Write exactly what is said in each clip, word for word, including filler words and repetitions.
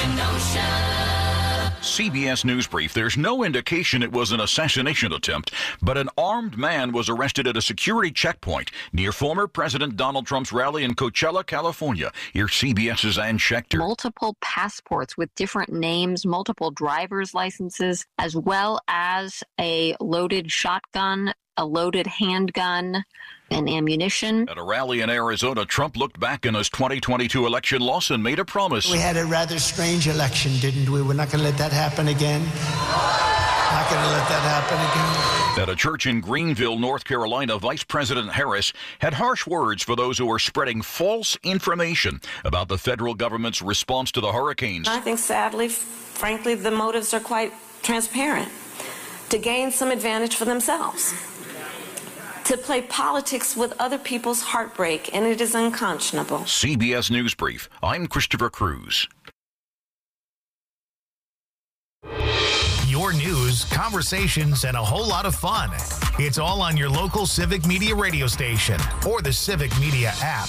Kenosha. C B S News Brief. There's no indication it was an assassination attempt, but an armed man was arrested at a security checkpoint near former President Donald Trump's rally in Coachella, California. Here's CBS's Ann Schechter. Multiple passports with different names, multiple driver's licenses, as well as a loaded shotgun, a loaded handgun, and ammunition. At a rally in Arizona, Trump looked back on his twenty twenty-two election loss and made a promise. We had a rather strange election, didn't we? We're not going to let that happen again. Not going to let that happen again. At a church in Greenville, North Carolina, Vice President Harris had harsh words for those who were spreading false information about the federal government's response to the hurricanes. I think, sadly, frankly, the motives are quite transparent. To gain some advantage for themselves. To play politics with other people's heartbreak, and it is unconscionable. C B S News Brief. I'm Christopher Cruz. Your news, conversations, and a whole lot of fun. It's all on your local Civic Media radio station or the Civic Media app.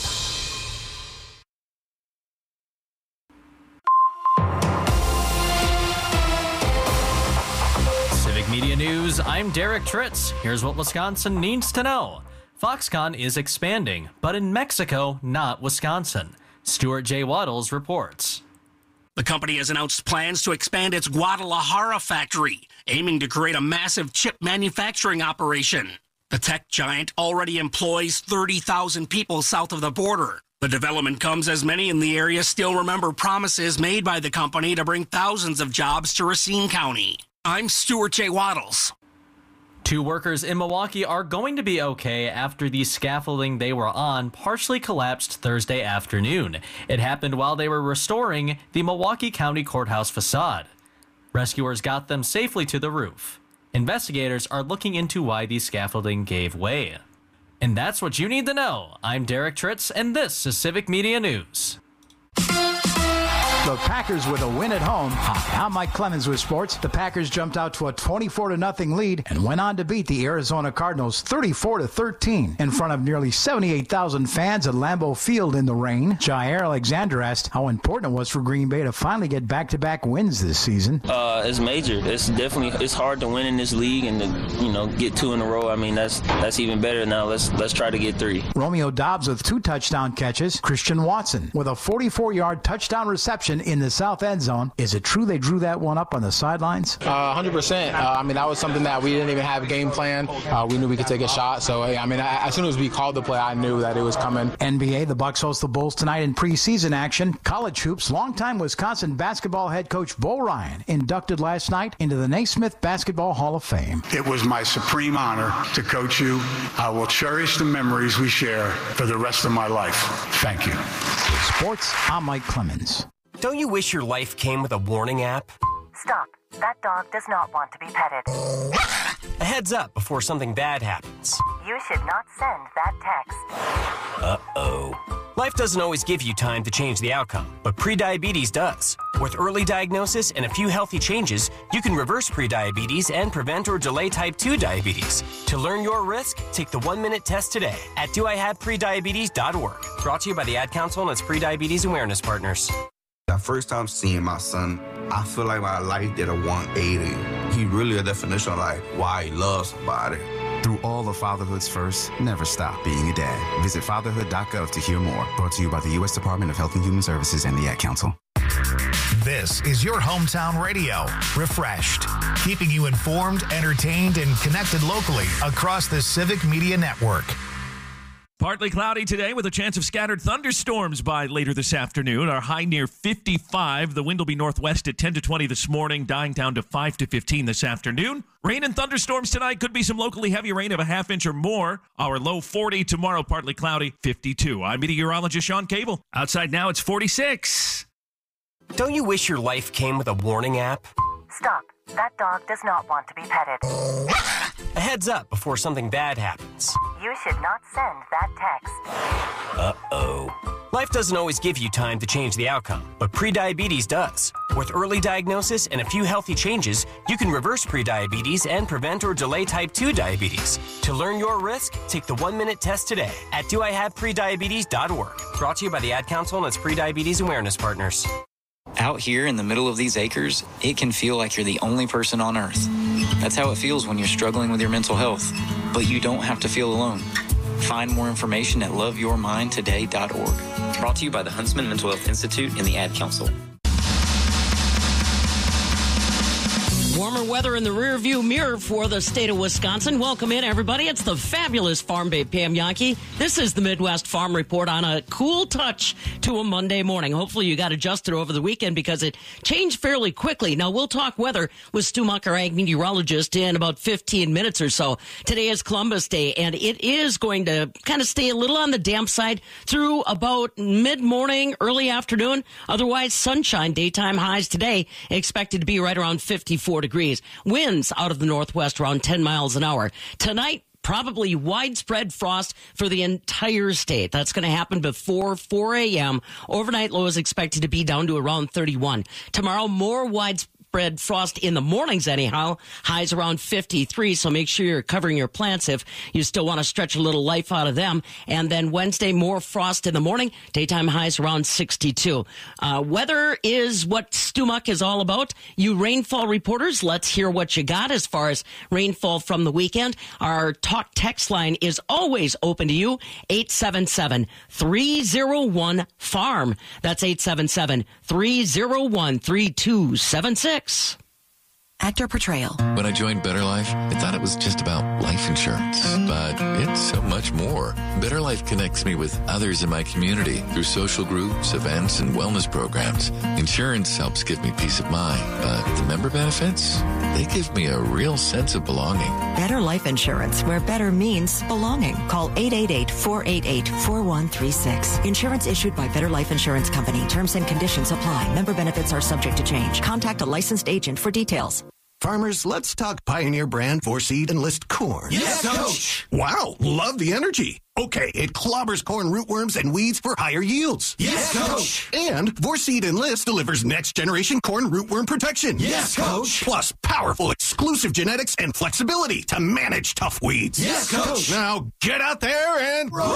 Media News, I'm Derek Tritz. Here's what Wisconsin needs to know. Foxconn is expanding, but in Mexico, not Wisconsin. Stuart J. Waddles reports. The company has announced plans to expand its Guadalajara factory, aiming to create a massive chip manufacturing operation. The tech giant already employs thirty thousand people south of the border. The development comes as many in the area still remember promises made by the company to bring thousands of jobs to Racine County. I'm Stuart J. Waddles. Two workers in Milwaukee are going to be okay after the scaffolding they were on partially collapsed Thursday afternoon. It happened while they were restoring the Milwaukee County Courthouse facade. Rescuers got them safely to the roof. Investigators are looking into why the scaffolding gave way. And that's what you need to know. I'm Derek Tritz, and this is Civic Media News. The Packers with a win at home. Hi, I'm Mike Clemens with sports. The Packers jumped out to a twenty-four to nothing lead and went on to beat the Arizona Cardinals thirty-four to thirteen in front of nearly seventy-eight thousand fans at Lambeau Field in the rain. Jair Alexander asked how important it was for Green Bay to finally get back-to-back wins this season. Uh, it's major. It's definitely it's hard to win in this league and to, you know, get two in a row. I mean, that's that's even better now. Let's let's try to get three. Romeo Doubs with two touchdown catches. Christian Watson with a forty-four-yard touchdown reception in the south end zone. Is it true they drew that one up on the sidelines? Uh, one hundred percent. Uh, I mean, that was something that we didn't even have a game plan. Uh, we knew we could take a shot. So, I mean, I, as soon as we called the play, I knew that it was coming. N B A, the Bucks host the Bulls tonight in preseason action. College hoops, longtime Wisconsin basketball head coach Bo Ryan inducted last night into the Naismith Basketball Hall of Fame. It was my supreme honor to coach you. I will cherish the memories we share for the rest of my life. Thank you. Sports, I'm Mike Clemens. Don't you wish your life came with a warning app? Stop. That dog does not want to be petted. A heads up before something bad happens. You should not send that text. Uh-oh. Life doesn't always give you time to change the outcome, but prediabetes does. With early diagnosis and a few healthy changes, you can reverse prediabetes and prevent or delay type two diabetes. To learn your risk, take the one-minute test today at do I have prediabetes dot org. Brought to you by the Ad Council and its Prediabetes Awareness Partners. The first time seeing my son, I feel like my life did a one eighty. He really a definition of like why he loves somebody. Through all of fatherhood's first, never stop being a dad. Visit fatherhood dot gov to hear more. Brought to you by the U S Department of Health and Human Services and the Ad Council. This is your hometown radio, Refreshed, keeping you informed, entertained, and connected locally across the Civic Media Network. Partly cloudy today with a chance of scattered thunderstorms by later this afternoon. Our high near fifty-five. The wind will be northwest at ten to twenty this morning, dying down to five to fifteen this afternoon. Rain and thunderstorms tonight. Could be some locally heavy rain of a half inch or more. Our low forty tomorrow, partly cloudy, fifty-two. I'm meteorologist Sean Cable. Outside now, it's forty-six. Don't you wish your life came with a warning app? Stop. That dog does not want to be petted. A heads up before something bad happens. You should not send that text. Uh-oh. Life doesn't always give you time to change the outcome, but prediabetes does. With early diagnosis and a few healthy changes, you can reverse prediabetes and prevent or delay type two diabetes. To learn your risk, take the one-minute test today at do I have prediabetes dot org. Brought to you by the Ad Council and its Prediabetes Awareness Partners. Out here in the middle of these acres, it can feel like you're the only person on earth. That's how it feels when you're struggling with your mental health. But you don't have to feel alone. Find more information at love your mind today dot org. Brought to you by the Huntsman Mental Health Institute and the Ad Council. Warmer weather in the rearview mirror for the state of Wisconsin. Welcome in, everybody. It's the fabulous Farm Babe Pam Yankee. This is the Midwest Farm Report on a cool touch to a Monday morning. Hopefully you got adjusted over the weekend because it changed fairly quickly. Now, we'll talk weather with Stu Muck, our ag meteorologist, in about fifteen minutes or so. Today is Columbus Day, and it is going to kind of stay a little on the damp side through about mid-morning, early afternoon. Otherwise, sunshine. Daytime highs today expected to be right around fifty-four degrees. Winds out of the northwest around ten miles an hour. Tonight, probably widespread frost for the entire state. That's going to happen before four a.m. Overnight low is expected to be down to around thirty-one. Tomorrow, more widespread frost in the mornings anyhow. Highs around fifty-three, so make sure you're covering your plants if you still want to stretch a little life out of them. And then Wednesday, more frost in the morning. Daytime highs around sixty-two. Uh, weather is what Stu Muck is all about. You rainfall reporters, let's hear what you got as far as rainfall from the weekend. Our talk text line is always open to you. eight seven seven, three oh one, farm. That's eight seven seven, three oh one, three two seven six. Actor portrayal. When I joined Better Life, I thought it was just about life insurance, but it's so much more. Better Life connects me with others in my community through social groups, events, and wellness programs. Insurance helps give me peace of mind, but the member benefits, they give me a real sense of belonging. Better Life Insurance, where better means belonging. Call eight eight eight, four eight eight, four one three six. Insurance issued by Better Life Insurance Company. Terms and conditions apply. Member benefits are subject to change. Contact a licensed agent for details. Farmers, let's talk Pioneer brand four-seed Enlist corn. Yes, Coach! Wow, love the energy. Okay, it clobbers corn rootworms and weeds for higher yields. Yes, Coach! And four-seed Enlist delivers next-generation corn rootworm protection. Yes, Coach! Plus powerful exclusive genetics and flexibility to manage tough weeds. Yes, Coach! Now get out there and row!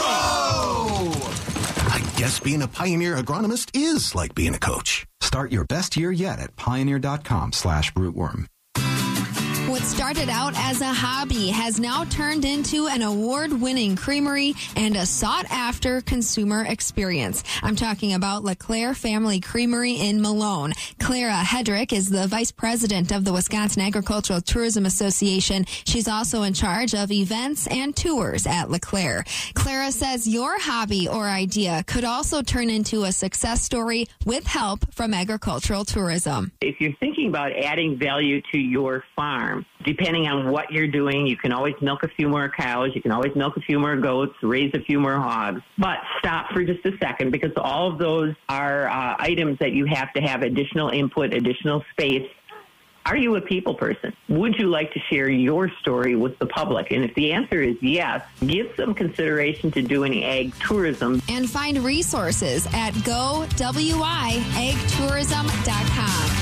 I guess being a Pioneer agronomist is like being a coach. Start your best year yet at pioneer.com slash rootworm. What started out as a hobby has now turned into an award-winning creamery and a sought-after consumer experience. I'm talking about LeClaire Family Creamery in Malone. Clara Hedrick is the vice president of the Wisconsin Agricultural Tourism Association. She's also in charge of events and tours at LeClaire. Clara says your hobby or idea could also turn into a success story with help from agricultural tourism. If you're thinking about adding value to your farm, depending on what you're doing, you can always milk a few more cows, you can always milk a few more goats, raise a few more hogs. But stop for just a second, because all of those are uh, items that you have to have additional input, additional space. Are you a people person? Would you like to share your story with the public? And if the answer is yes, give some consideration to doing ag tourism. And find resources at go w i ag tourism dot com.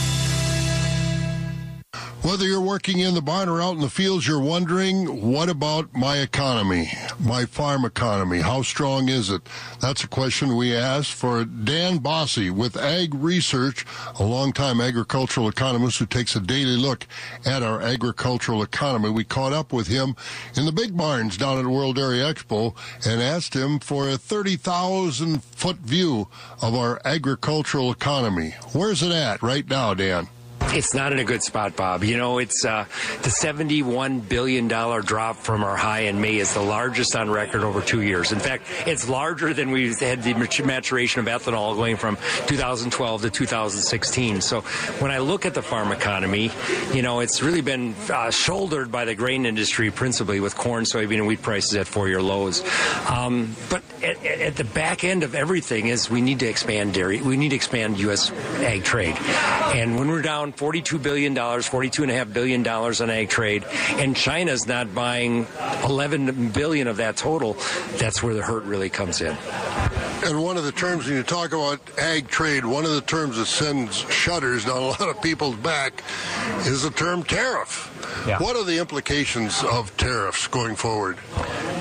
Whether you're working in the barn or out in the fields, you're wondering, what about my economy, my farm economy? How strong is it? That's a question we asked for Dan Bossy with Ag Research, a longtime agricultural economist who takes a daily look at our agricultural economy. We caught up with him in the big barns down at World Dairy Expo and asked him for a thirty thousand foot view of our agricultural economy. Where's it at right now, Dan? It's not in a good spot, Bob. You know, it's uh, the seventy-one billion dollars drop from our high in May is the largest on record over two years. In fact, it's larger than we've had the maturation of ethanol going from two thousand twelve to two thousand sixteen. So when I look at the farm economy, you know, it's really been uh, shouldered by the grain industry, principally with corn, soybean, and wheat prices at four-year lows. Um, but at, at the back end of everything is we need to expand dairy. We need to expand U S ag trade. And when we're down forty-two billion dollars, forty-two point five billion dollars on ag trade, and China's not buying eleven billion dollars of that total, that's where the hurt really comes in. And one of the terms, when you talk about ag trade, one of the terms that sends shudders down a lot of people's back is the term tariff. Yeah. What are the implications of tariffs going forward?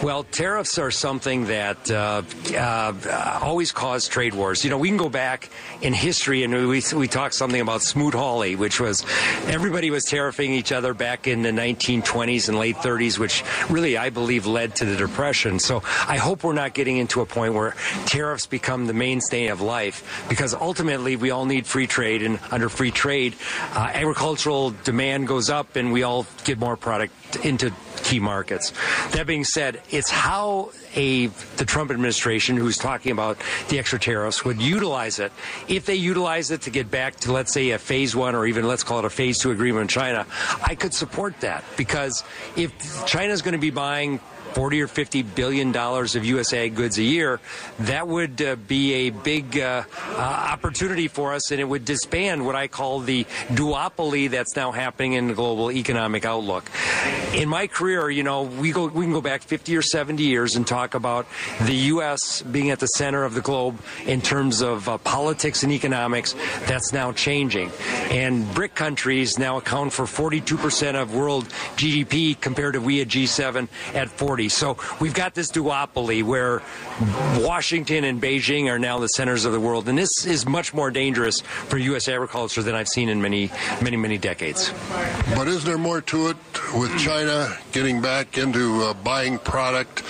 Well, tariffs are something that uh, uh, always cause trade wars. You know, we can go back in history and we we talked something about Smoot-Hawley, which was everybody was tariffing each other back in the nineteen twenties and late thirties, which really, I believe, led to the Depression. So I hope we're not getting into a point where tariffs become the mainstay of life, because ultimately we all need free trade, and under free trade, uh, agricultural demand goes up and we all get more product into key markets. That being said, it's how a the Trump administration, who's talking about the extra tariffs, would utilize it. If they utilize it to get back to, let's say, a phase one or even let's call it a phase two agreement with China, I could support that, because if China's going to be buying forty or fifty billion dollars of U S ag goods a year, that would uh, be a big uh, uh, opportunity for us, and it would disband what I call the duopoly that's now happening in the global economic outlook. In my career, you know, we go we can go back fifty or seventy years and talk about the U S being at the center of the globe in terms of uh, politics and economics. That's now changing, and BRIC countries now account for forty-two percent of world G D P compared to we at G seven at forty. So we've got this duopoly where Washington and Beijing are now the centers of the world, and this is much more dangerous for U S agriculture than I've seen in many, many, many decades. But is there more to it with China getting back into uh, buying product,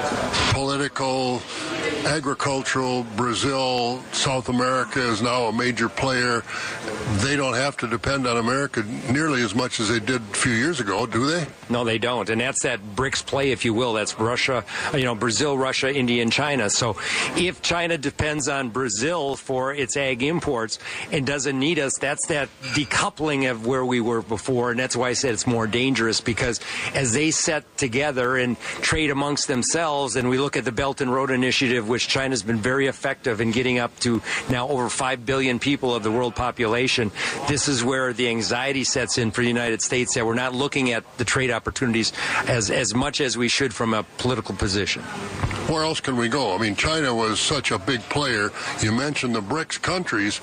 political, agricultural? Brazil, South America is now a major player. They don't have to depend on America nearly as much as they did a few years ago, do they? No, they don't. And that's that BRICS play, if you will. That's Russia, you know, Brazil, Russia, India, and China. So if China depends on Brazil for its ag imports and doesn't need us, that's that decoupling of where we were before. And that's why I said it's more dangerous, because as they set together and trade amongst themselves, and we look at the Belt and Road Initiative, which China's been very effective in getting up to now over five billion people of the world population, this is where the anxiety sets in for the United States, that we're not looking at the trade opportunities as, as much as we should from a political position. Where else can we go? I mean, China was such a big player. You mentioned the BRICS countries.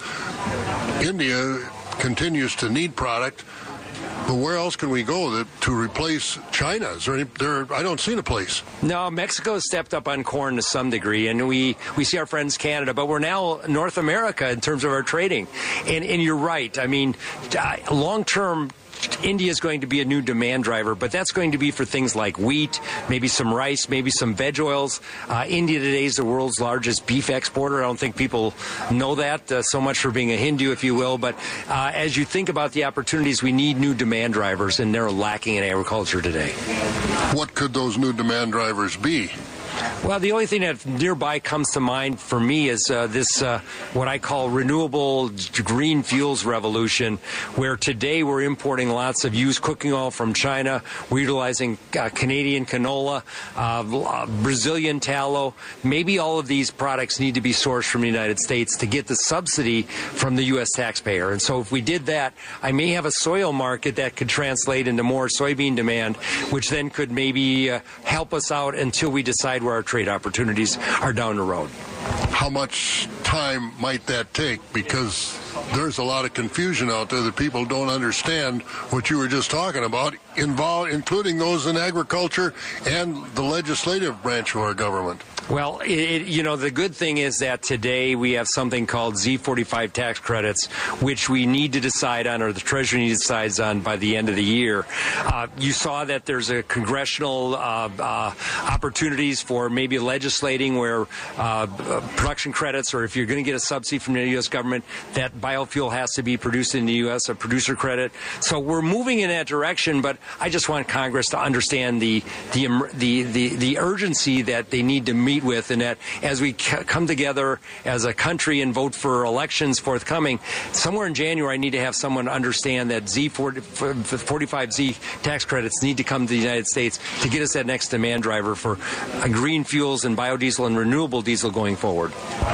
India continues to need product. But where else can we go that, to replace China? Is there any, there, I don't see a place. No, Mexico has stepped up on corn to some degree, and we, we see our friends Canada, but we're now North America in terms of our trading. And, and you're right. I mean, long-term, India is going to be a new demand driver, but that's going to be for things like wheat, maybe some rice, maybe some veg oils. Uh, India today is the world's largest beef exporter. I don't think people know that, uh, so much for being a Hindu, if you will. But uh, as you think about the opportunities, we need new demand drivers, and they're lacking in agriculture today. What could those new demand drivers be? Well, the only thing that nearby comes to mind for me is uh, this, uh, what I call renewable green fuels revolution, where today we're importing lots of used cooking oil from China. We're utilizing uh, Canadian canola, uh, Brazilian tallow. Maybe all of these products need to be sourced from the United States to get the subsidy from the U S taxpayer. And so if we did that, I may have a soil market that could translate into more soybean demand, which then could maybe uh, help us out until we decide where our trade opportunities are down the road. How much time might that take? Because there's a lot of confusion out there that people don't understand what you were just talking about, involved, including those in agriculture and the legislative branch of our government. Well, it, it, you know, the good thing is that today we have something called Z forty-five tax credits, which we need to decide on, or the Treasury needs to decide on by the end of the year. Uh, you saw that there's a congressional uh, uh, opportunities for maybe legislating where uh, production credits, or if you're going to get a subsidy from the U S government, that biofuel has to be produced in the U S, a producer credit. So we're moving in that direction, but I just want Congress to understand the the the the, the urgency that they need to meet with, and that as we c- come together as a country and vote for elections forthcoming, somewhere in January I need to have someone understand that Z forty-five Z tax credits need to come to the United States to get us that next demand driver for uh, green fuels and biodiesel and renewable diesel going forward. How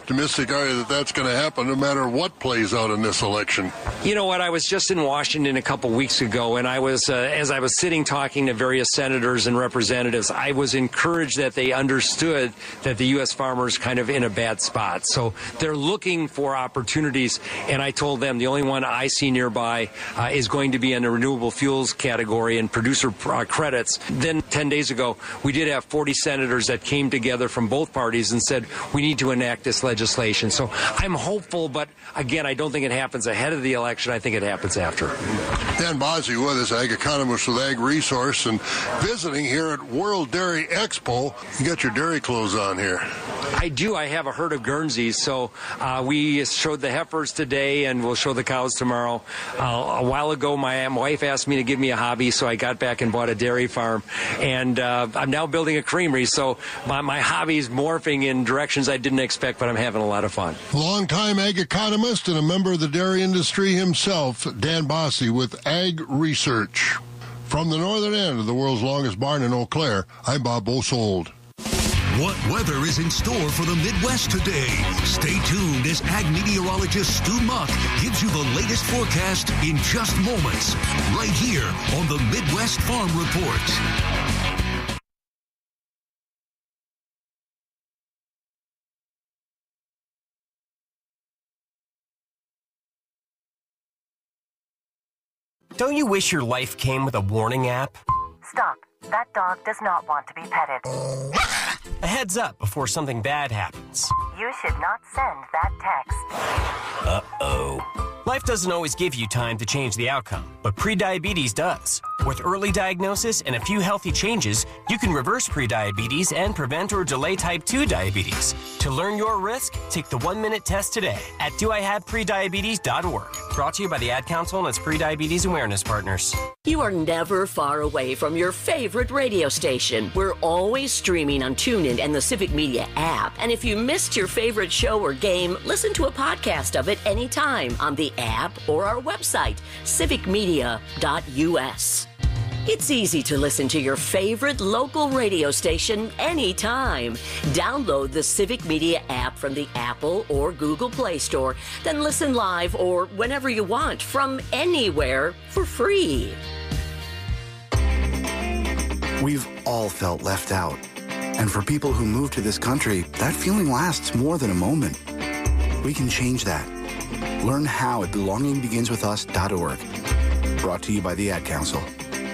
optimistic are you that that's going to happen no matter what plays out in this election? You know what? I was just in Washington a couple weeks ago, and I was, uh, as I was sitting talking to various senators and representatives, I was encouraged that they understood that the U S farmer is kind of in a bad spot. So they're looking for opportunities, and I told them the only one I see nearby uh, is going to be in the renewable fuels category and producer uh, credits. Then ten days ago, we did have forty senators that came together from both parties and said we need to enact this legislation. So I'm hopeful, but again, I don't think it happens ahead of the election. I think it happens after. Dan Bozzi with us, ag economist with Ag Resource, and visiting here at World Dairy Expo. You got your dairy clothes on here. I do. I have a herd of Guernseys, so uh, we showed the heifers today, and we'll show the cows tomorrow. Uh, a while ago, my wife asked me to give me a hobby, so I got back and bought a dairy farm, and uh, I'm now building a creamery, so my, my hobby is morphing in directions I didn't expect, but I'm having a lot of fun. Longtime ag economist and a member of the dairy industry himself, Dan Bossie with Ag Research. From the northern end of the world's longest barn in Eau Claire, I'm Bob Bosold. What weather is in store for the Midwest today? Stay tuned as ag meteorologist Stu Muck gives you the latest forecast in just moments, right here on the Midwest Farm Report. Don't you wish your life came with a warning app? Stop. That dog does not want to be petted. A heads up before something bad happens. You should not send that text. Uh-oh. Life doesn't always give you time to change the outcome, but prediabetes does. With early diagnosis and a few healthy changes, you can reverse prediabetes and prevent or delay type two diabetes. To learn your risk, take the one-minute test today at do I have prediabetes dot org. Brought to you by the Ad Council and its prediabetes awareness partners. You are never far away from your favorite radio station. We're always streaming on TuneIn and the Civic Media app. And if you missed your favorite show or game, listen to a podcast of it anytime on the app or our website, civic media dot U S. It's easy to listen to your favorite local radio station anytime. Download the Civic Media app from the Apple or Google Play Store, then listen live or whenever you want from anywhere for free. We've all felt left out. And for people who move to this country, that feeling lasts more than a moment. We can change that. Learn how at belonging begins with us dot org. Brought to you by the Ad Council.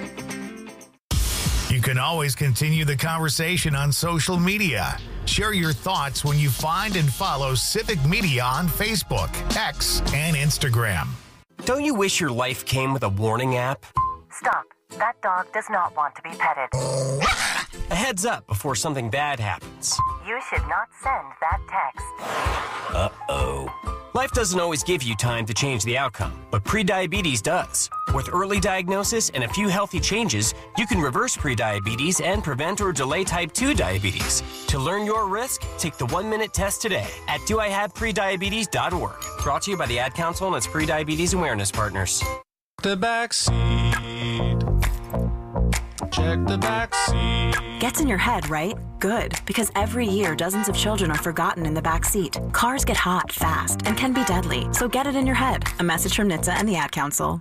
You can always continue the conversation on social media. Share your thoughts when you find and follow Civic Media on Facebook, X, and Instagram. Don't you wish your life came with a warning app? Stop. That dog does not want to be petted. A heads up before something bad happens. You should not send that text. Uh-oh. Life doesn't always give you time to change the outcome, but prediabetes does. With early diagnosis and a few healthy changes, you can reverse prediabetes and prevent or delay type two diabetes. To learn your risk, take the one-minute test today at do I have prediabetes dot org. Brought to you by the Ad Council and its prediabetes awareness partners. The back seat. Check the back seat. Gets in your head, right? Good, because every year dozens of children are forgotten in the back seat. Cars get hot fast and can be deadly, so get it in your head. A message from N H T S A and the Ad Council.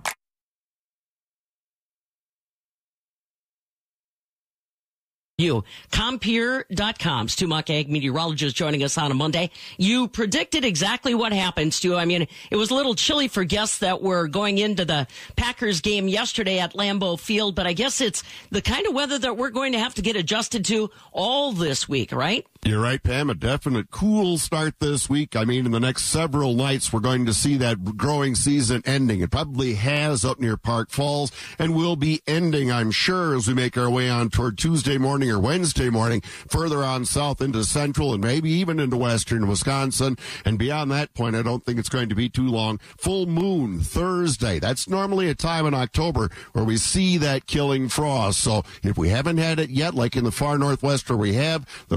You. Compeer dot com. Stu Muck, ag meteorologist, joining us on a Monday. You predicted exactly what happened, Stu. I mean, it was a little chilly for guests that were going into the Packers game yesterday at Lambeau Field, but I guess it's the kind of weather that we're going to have to get adjusted to all this week, right? You're right, Pam. A definite cool start this week. I mean, in the next several nights, we're going to see that growing season ending. It probably has up near Park Falls and will be ending, I'm sure, as we make our way on toward Tuesday morning or Wednesday morning, further on south into central and maybe even into western Wisconsin. And beyond that point, I don't think it's going to be too long. Full moon Thursday. That's normally a time in October where we see that killing frost. So if we haven't had it yet, like in the far northwest where we have, the rest of us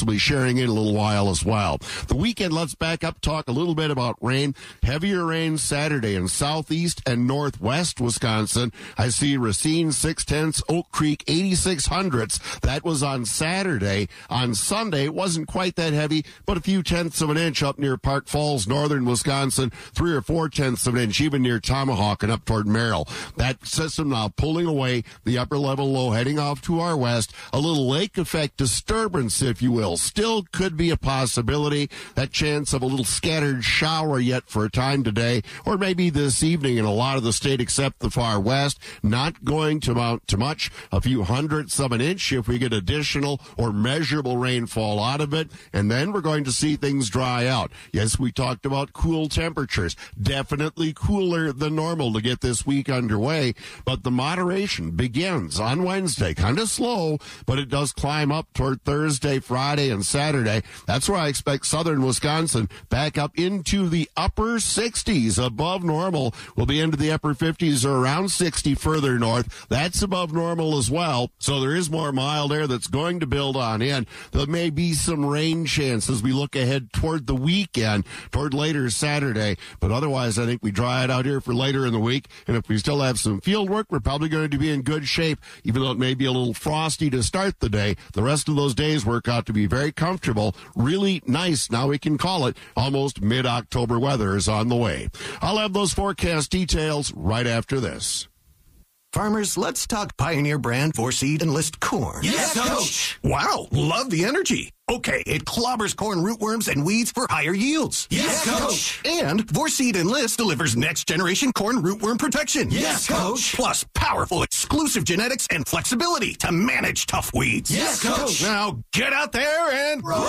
possibly sharing in a little while as well. The weekend, let's back up, talk a little bit about rain. Heavier rain Saturday in southeast and northwest Wisconsin. I see Racine, six tenths, Oak Creek, eighty-six hundredths. That was on Saturday. On Sunday, it wasn't quite that heavy, but a few tenths of an inch up near Park Falls, northern Wisconsin, three or four tenths of an inch, even near Tomahawk and up toward Merrill. That system now pulling away, the upper level low heading off to our west. A little lake effect disturbance, if you will, still could be a possibility. That chance of a little scattered shower yet for a time today, or maybe this evening in a lot of the state except the far west. Not going to amount to much, a few hundredths of an inch if we get additional or measurable rainfall out of it, and then we're going to see things dry out. Yes, we talked about cool temperatures. Definitely cooler than normal to get this week underway, but the moderation begins on Wednesday. Kind of slow, but it does climb up toward Thursday, Friday, and Saturday. That's where I expect southern Wisconsin back up into the upper sixties. Above normal. We'll be into the upper fifties or around sixty further north. That's above normal as well. So there is more mild air that's going to build on in. There may be some rain chance as we look ahead toward the weekend, toward later Saturday. But otherwise, I think we dry it out here for later in the week. And if we still have some field work, we're probably going to be in good shape, even though it may be a little frosty to start the day. The rest of those days work out to be very comfortable, really nice. Now we can call it almost mid-October weather is on the way. I'll have those forecast details right after this. Farmers, let's talk Pioneer brand four-seed Enlist corn. Yes, Coach! Wow, love the energy. Okay, it clobbers corn rootworms and weeds for higher yields. Yes, Coach! And four-seed Enlist delivers next-generation corn rootworm protection. Yes, Coach! Plus powerful exclusive genetics and flexibility to manage tough weeds. Yes, Coach! Now get out there and grow!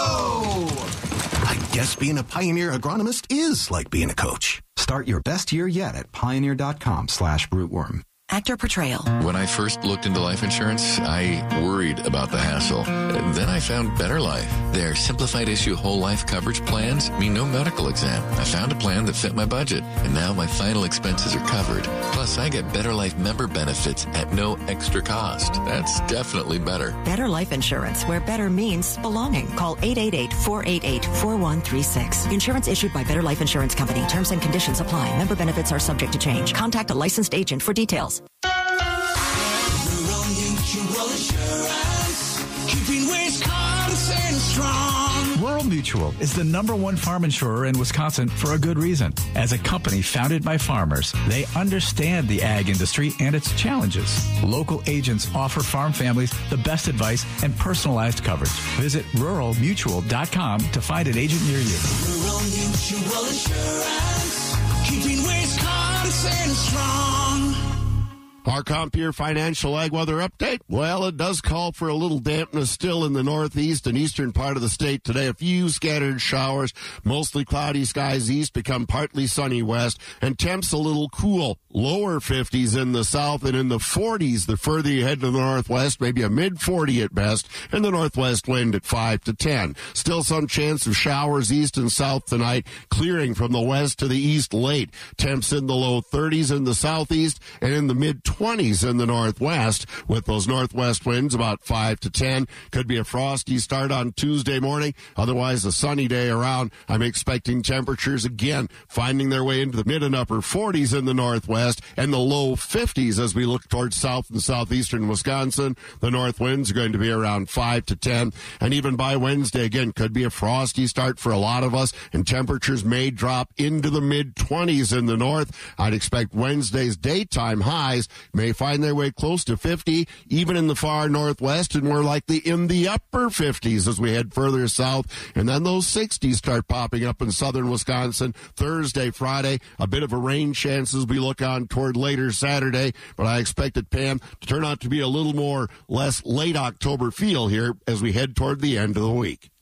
I guess being a Pioneer agronomist is like being a coach. Start your best year yet at pioneer.com slash rootworm. Actor Portrayal. When I first looked into life insurance, I worried about the hassle. Then I found Better Life. Their simplified issue whole life coverage plans mean no medical exam. I found a plan that fit my budget, and now my final expenses are covered. Plus, I get Better Life member benefits at no extra cost. That's definitely better. Better Life Insurance, where better means belonging. Call eight eight eight, four eight eight, four one three six. Insurance issued by Better Life Insurance Company. Terms and conditions apply. Member benefits are subject to change. Contact a licensed agent for details. Rural Mutual Insurance, keeping Wisconsin strong. Rural Mutual is the number one farm insurer in Wisconsin for a good reason. As a company founded by farmers, they understand the ag industry and its challenges. Local agents offer farm families the best advice and personalized coverage. Visit rural mutual dot com to find an agent near you. Rural Mutual Insurance, keeping Wisconsin strong. Our Compeer Financial Ag Weather Update. Well, it does call for a little dampness still in the northeast and eastern part of the state today. A few scattered showers, mostly cloudy skies east, become partly sunny west, and temps a little cool. Lower fifties in the south and in the forties the further you head to the northwest, maybe a mid forty at best, and the northwest wind at five to ten. Still some chance of showers east and south tonight, clearing from the west to the east late. Temps in the low thirties in the southeast and in the mid twenties in the northwest, with those northwest winds about five to ten. Could be a frosty start on Tuesday morning, otherwise a sunny day around. I'm expecting temperatures again finding their way into the mid and upper forties in the northwest and the low fifties as we look towards south and southeastern Wisconsin. The north winds are going to be around five to ten, and even by Wednesday again could be a frosty start for a lot of us, and temperatures may drop into the mid twenties in the north. I'd expect Wednesday's daytime highs may find their way close to fifty, even in the far northwest, and we're likely in the upper fifties as we head further south. And then those sixties start popping up in southern Wisconsin Thursday, Friday. A bit of a rain chance as we look on toward later Saturday, but I expect it, Pam, to turn out to be a little more, less late October feel here as we head toward the end of the week.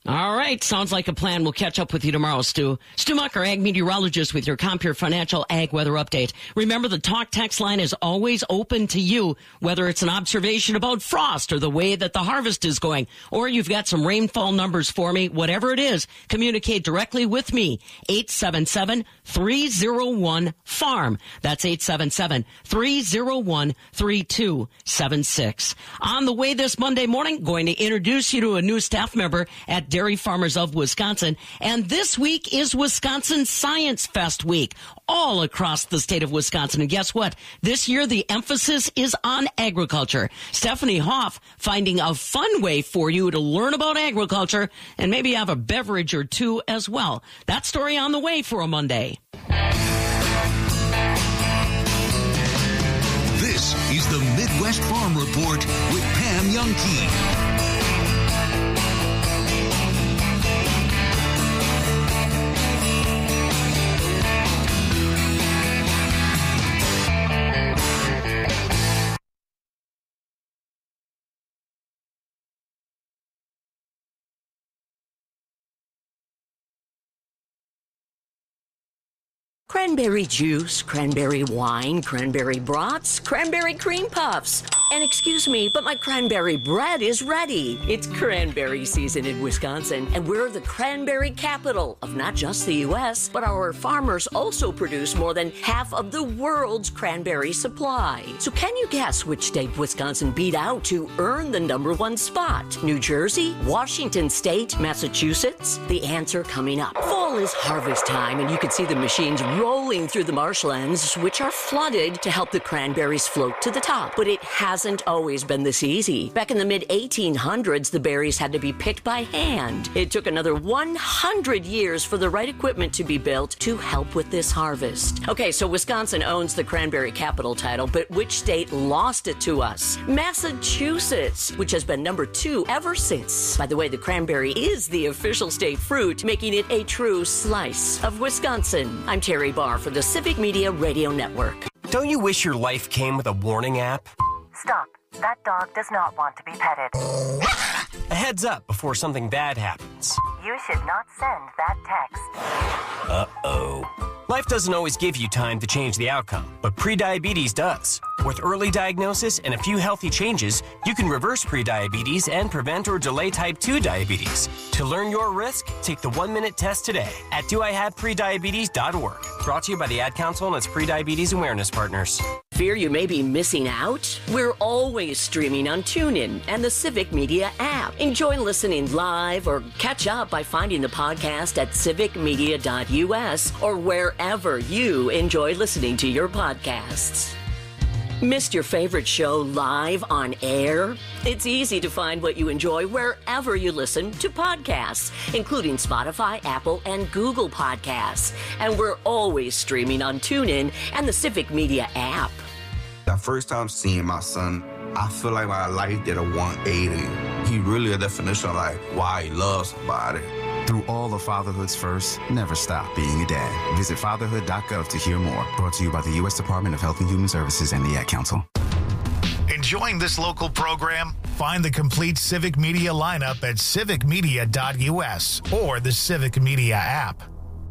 All right. Sounds like a plan. We'll catch up with you tomorrow, Stu. Stu Mucker, ag meteorologist with your Compure Financial Ag Weather Update. Remember, the talk text line is always open to you, whether it's an observation about frost or the way that the harvest is going, or you've got some rainfall numbers for me, whatever it is, communicate directly with me. eight seven seven, three oh one, farm. That's eight seven seven, three oh one, three two seven six. On the way this Monday morning, going to introduce you to a new staff member at Dairy Farmers of Wisconsin. And this week is Wisconsin Science Fest week all across the state of Wisconsin. And guess what? This year, the emphasis is on agriculture. Stephanie Hoff finding a fun way for you to learn about agriculture and maybe have a beverage or two as well. That story on the way for a Monday. This is the Midwest Farm Report with Pam Youngkey. Cranberry juice, cranberry wine, cranberry brats, cranberry cream puffs. And excuse me, but my cranberry bread is ready. It's cranberry season in Wisconsin, and we're the cranberry capital of not just the U S, but our farmers also produce more than half of the world's cranberry supply. So can you guess which state Wisconsin beat out to earn the number one spot? New Jersey, Washington State, Massachusetts? The answer coming up. Fall is harvest time, and you can see the machines rolling through the marshlands, which are flooded to help the cranberries float to the top. But it hasn't always been this easy. Back in the mid eighteen hundreds, the berries had to be picked by hand. It took another one hundred years for the right equipment to be built to help with this harvest. Okay, so Wisconsin owns the cranberry capital title, but which state lost it to us? Massachusetts, which has been number two ever since. By the way, the cranberry is the official state fruit, making it a true slice of Wisconsin. I'm Terry Barr for the Civic Media Radio Network. Don't you wish your life came with a warning app? Stop. That dog does not want to be petted. A heads up before something bad happens. You should not send that text. Uh-oh. Life doesn't always give you time to change the outcome, but prediabetes does. With early diagnosis and a few healthy changes, you can reverse prediabetes and prevent or delay type two diabetes. To learn your risk, take the one-minute test today at do I have prediabetes dot org. Brought to you by the Ad Council and its prediabetes awareness partners. Fear you may be missing out? We're always streaming on TuneIn and the Civic Media app. Enjoy listening live or catch up by finding the podcast at civic media dot u s or wherever you enjoy listening to your podcasts. Missed your favorite show live on air? It's easy to find what you enjoy wherever you listen to podcasts, including Spotify, Apple, and Google Podcasts. And we're always streaming on TuneIn and the Civic Media app. The first time seeing my son, I feel like my life did a one eighty. He really a definition of like why he loves somebody. Through all of fatherhood's first, never stop being a dad. Visit fatherhood dot gov to hear more. Brought to you by the U S Department of Health and Human Services and the Ad Council. Enjoying this local program? Find the complete Civic Media lineup at civic media dot u s or the Civic Media app.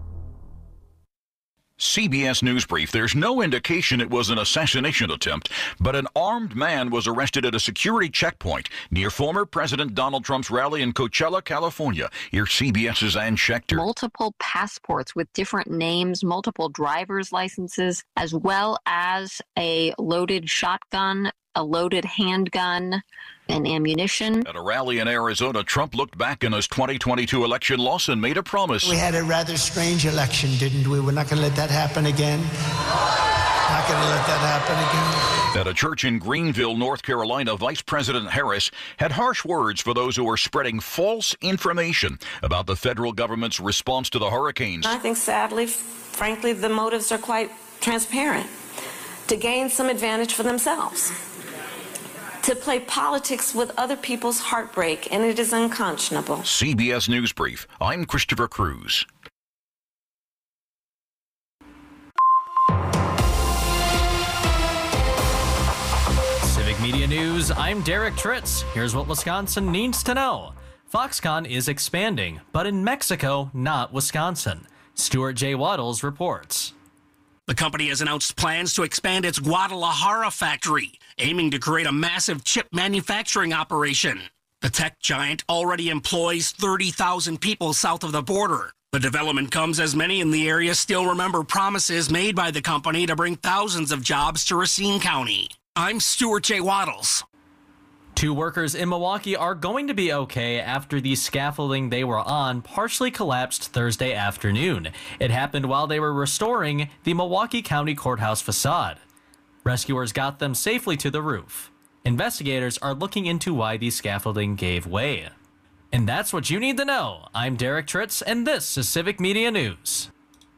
C B S News Brief. There's no indication it was an assassination attempt, but an armed man was arrested at a security checkpoint near former President Donald Trump's rally in Coachella, California. Here's CBS's Ann Schechter. Multiple passports with different names, multiple driver's licenses, as well as a loaded shotgun, a loaded handgun, and ammunition. At a rally in Arizona, Trump looked back in his twenty twenty-two election loss and made a promise. We had a rather strange election, didn't we? We're not going to let that happen again. Not going to let that happen again. At a church in Greenville, North Carolina, Vice President Harris had harsh words for those who are spreading false information about the federal government's response to the hurricanes. I think, sadly, frankly, the motives are quite transparent. To gain some advantage for themselves. To play politics with other people's heartbreak, and it is unconscionable. C B S News Brief. I'm Christopher Cruz. Civic Media News, I'm Derek Tritz. Here's what Wisconsin needs to know. Foxconn is expanding, but in Mexico, not Wisconsin. Stuart J. Waddles reports. The company has announced plans to expand its Guadalajara factory, aiming to create a massive chip manufacturing operation. The tech giant already employs thirty thousand people south of the border. The development comes as many in the area still remember promises made by the company to bring thousands of jobs to Racine County. I'm Stuart J. Waddles. Two workers in Milwaukee are going to be okay after the scaffolding they were on partially collapsed Thursday afternoon. It happened while they were restoring the Milwaukee County Courthouse facade. Rescuers got them safely to the roof. Investigators are looking into why the scaffolding gave way. And that's what you need to know. I'm Derek Tritz, and this is Civic Media News.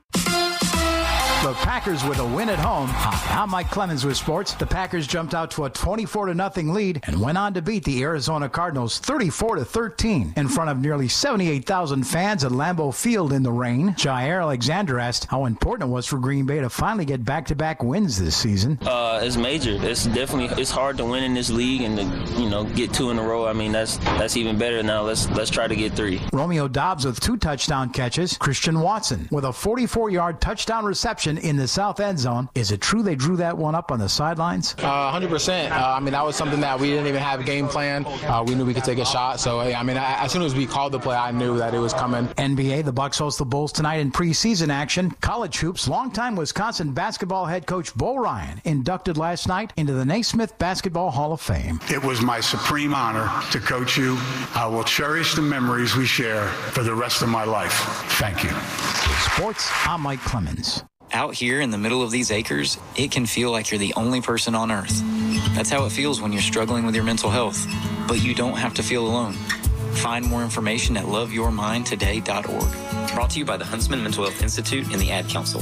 The Packers with a win at home. Hi, I'm Mike Clemens with sports. The Packers jumped out to a twenty-four to nothing lead and went on to beat the Arizona Cardinals thirty-four to thirteen in front of nearly seventy-eight thousand fans at Lambeau Field in the rain. Jair Alexander asked how important it was for Green Bay to finally get back-to-back wins this season. Uh, it's major. It's definitely it's hard to win in this league and to, you know, get two in a row. I mean, that's that's even better now. Let's let's try to get three. Romeo Doubs with two touchdown catches. Christian Watson with a forty-four-yard touchdown reception in the south end zone. Is it true they drew that one up on the sidelines? Uh, one hundred percent. Uh, I mean, that was something that we didn't even have a game plan. Uh, we knew we could take a shot. So, I mean, I, as soon as we called the play, I knew that it was coming. N B A, the Bucks host the Bulls tonight in preseason action. College hoops, longtime Wisconsin basketball head coach Bo Ryan inducted last night into the Naismith Basketball Hall of Fame. It was my supreme honor to coach you. I will cherish the memories we share for the rest of my life. Thank you. Sports, I'm Mike Clemens. Out here in the middle of these acres, it can feel like you're the only person on earth. That's how it feels when you're struggling with your mental health. But you don't have to feel alone. Find more information at love your mind today dot org. Brought to you by the Huntsman Mental Health Institute and the Ad Council.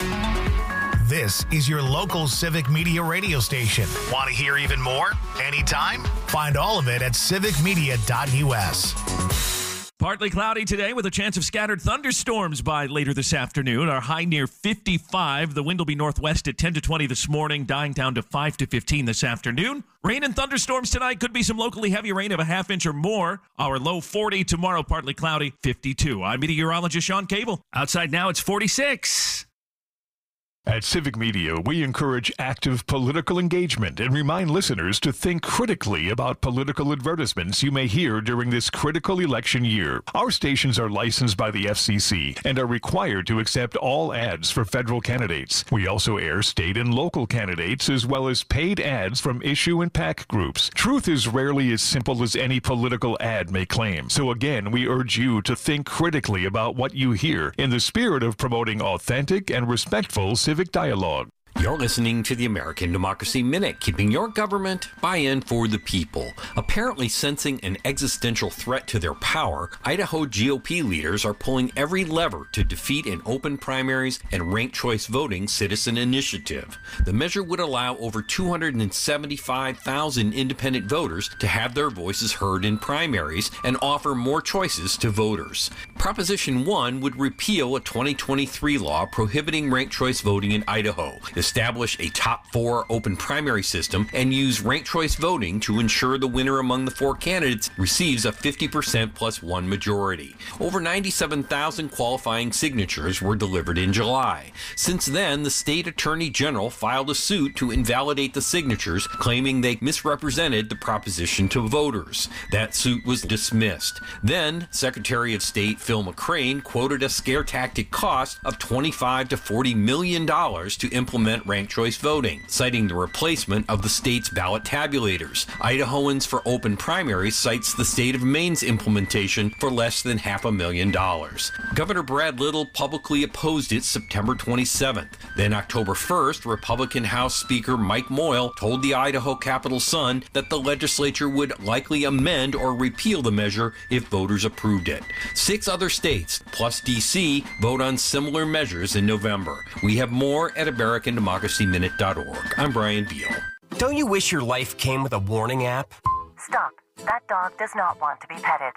This is your local Civic Media radio station. Want to hear even more? Anytime? Find all of it at civic media dot u s. Partly cloudy today with a chance of scattered thunderstorms by later this afternoon. Our high near fifty-five. The wind will be northwest at ten to twenty this morning, dying down to five to fifteen this afternoon. Rain and thunderstorms tonight. Could be some locally heavy rain of a half inch or more. Our low forty tomorrow, partly cloudy, fifty-two. I'm meteorologist Sean Cable. Outside now, it's forty-six. At Civic Media, we encourage active political engagement and remind listeners to think critically about political advertisements you may hear during this critical election year. Our stations are licensed by the F C C and are required to accept all ads for federal candidates. We also air state and local candidates as well as paid ads from issue and PAC groups. Truth is rarely as simple as any political ad may claim. So again, we urge you to think critically about what you hear in the spirit of promoting authentic and respectful civic Civic dialogue. You're listening to the American Democracy Minute, keeping your government buy-in for the people. Apparently sensing an existential threat to their power, Idaho G O P leaders are pulling every lever to defeat an open primaries and ranked choice voting citizen initiative. The measure would allow over two hundred seventy-five thousand independent voters to have their voices heard in primaries and offer more choices to voters. Proposition one would repeal a twenty twenty-three law prohibiting ranked choice voting in Idaho, establish a top four open primary system, and use ranked choice voting to ensure the winner among the four candidates receives a fifty percent plus one majority. Over ninety-seven thousand qualifying signatures were delivered in July. Since then, the state attorney general filed a suit to invalidate the signatures, claiming they misrepresented the proposition to voters. That suit was dismissed. Then, Secretary of State Phil McCrane quoted a scare tactic cost of twenty-five to forty million dollars to implement ranked choice voting, citing the replacement of the state's ballot tabulators. Idahoans for Open Primaries cites the state of Maine's implementation for less than half a million dollars. Governor Brad Little publicly opposed it September twenty-seventh. Then October first, Republican House Speaker Mike Moyle told the Idaho Capital Sun that the legislature would likely amend or repeal the measure if voters approved it. Six other states, plus D C, vote on similar measures in November. We have more at American Democracy Minute dot org. I'm Brian Beal. Don't you wish your life came with a warning app? Stop. That dog does not want to be petted.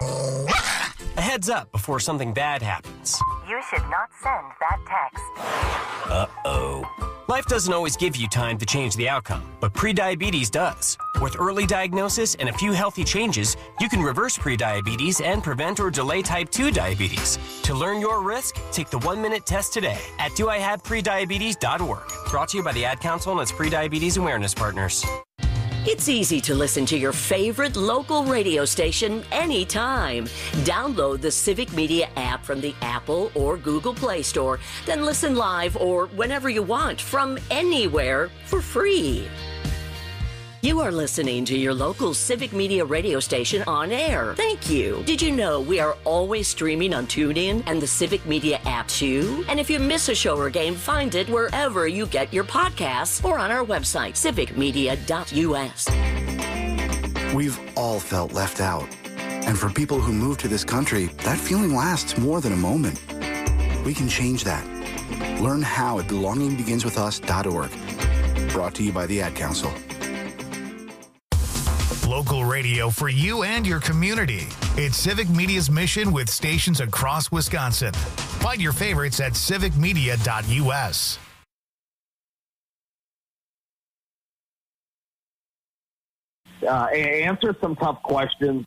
A heads up before something bad happens. You should not send that text. Uh-oh. Life doesn't always give you time to change the outcome, but prediabetes does. With early diagnosis and a few healthy changes, you can reverse prediabetes and prevent or delay type two diabetes. To learn your risk, take the one-minute test today at do I have prediabetes dot org. Brought to you by the Ad Council and its Prediabetes Awareness Partners. It's easy to listen to your favorite local radio station anytime. Download the Civic Media app from the Apple or Google Play Store, then listen live or whenever you want from anywhere for free. You are listening to your local Civic Media radio station on air. Thank you. Did you know we are always streaming on TuneIn and the Civic Media app too? And if you miss a show or game, find it wherever you get your podcasts or on our website, civic media dot u s. We've all felt left out. And for people who move to this country, that feeling lasts more than a moment. We can change that. Learn how at belonging begins with us dot org. Brought to you by the Ad Council. Local radio for you and your community. It's Civic Media's mission with stations across Wisconsin. Find your favorites at civic media dot u s. Uh, answer some tough questions.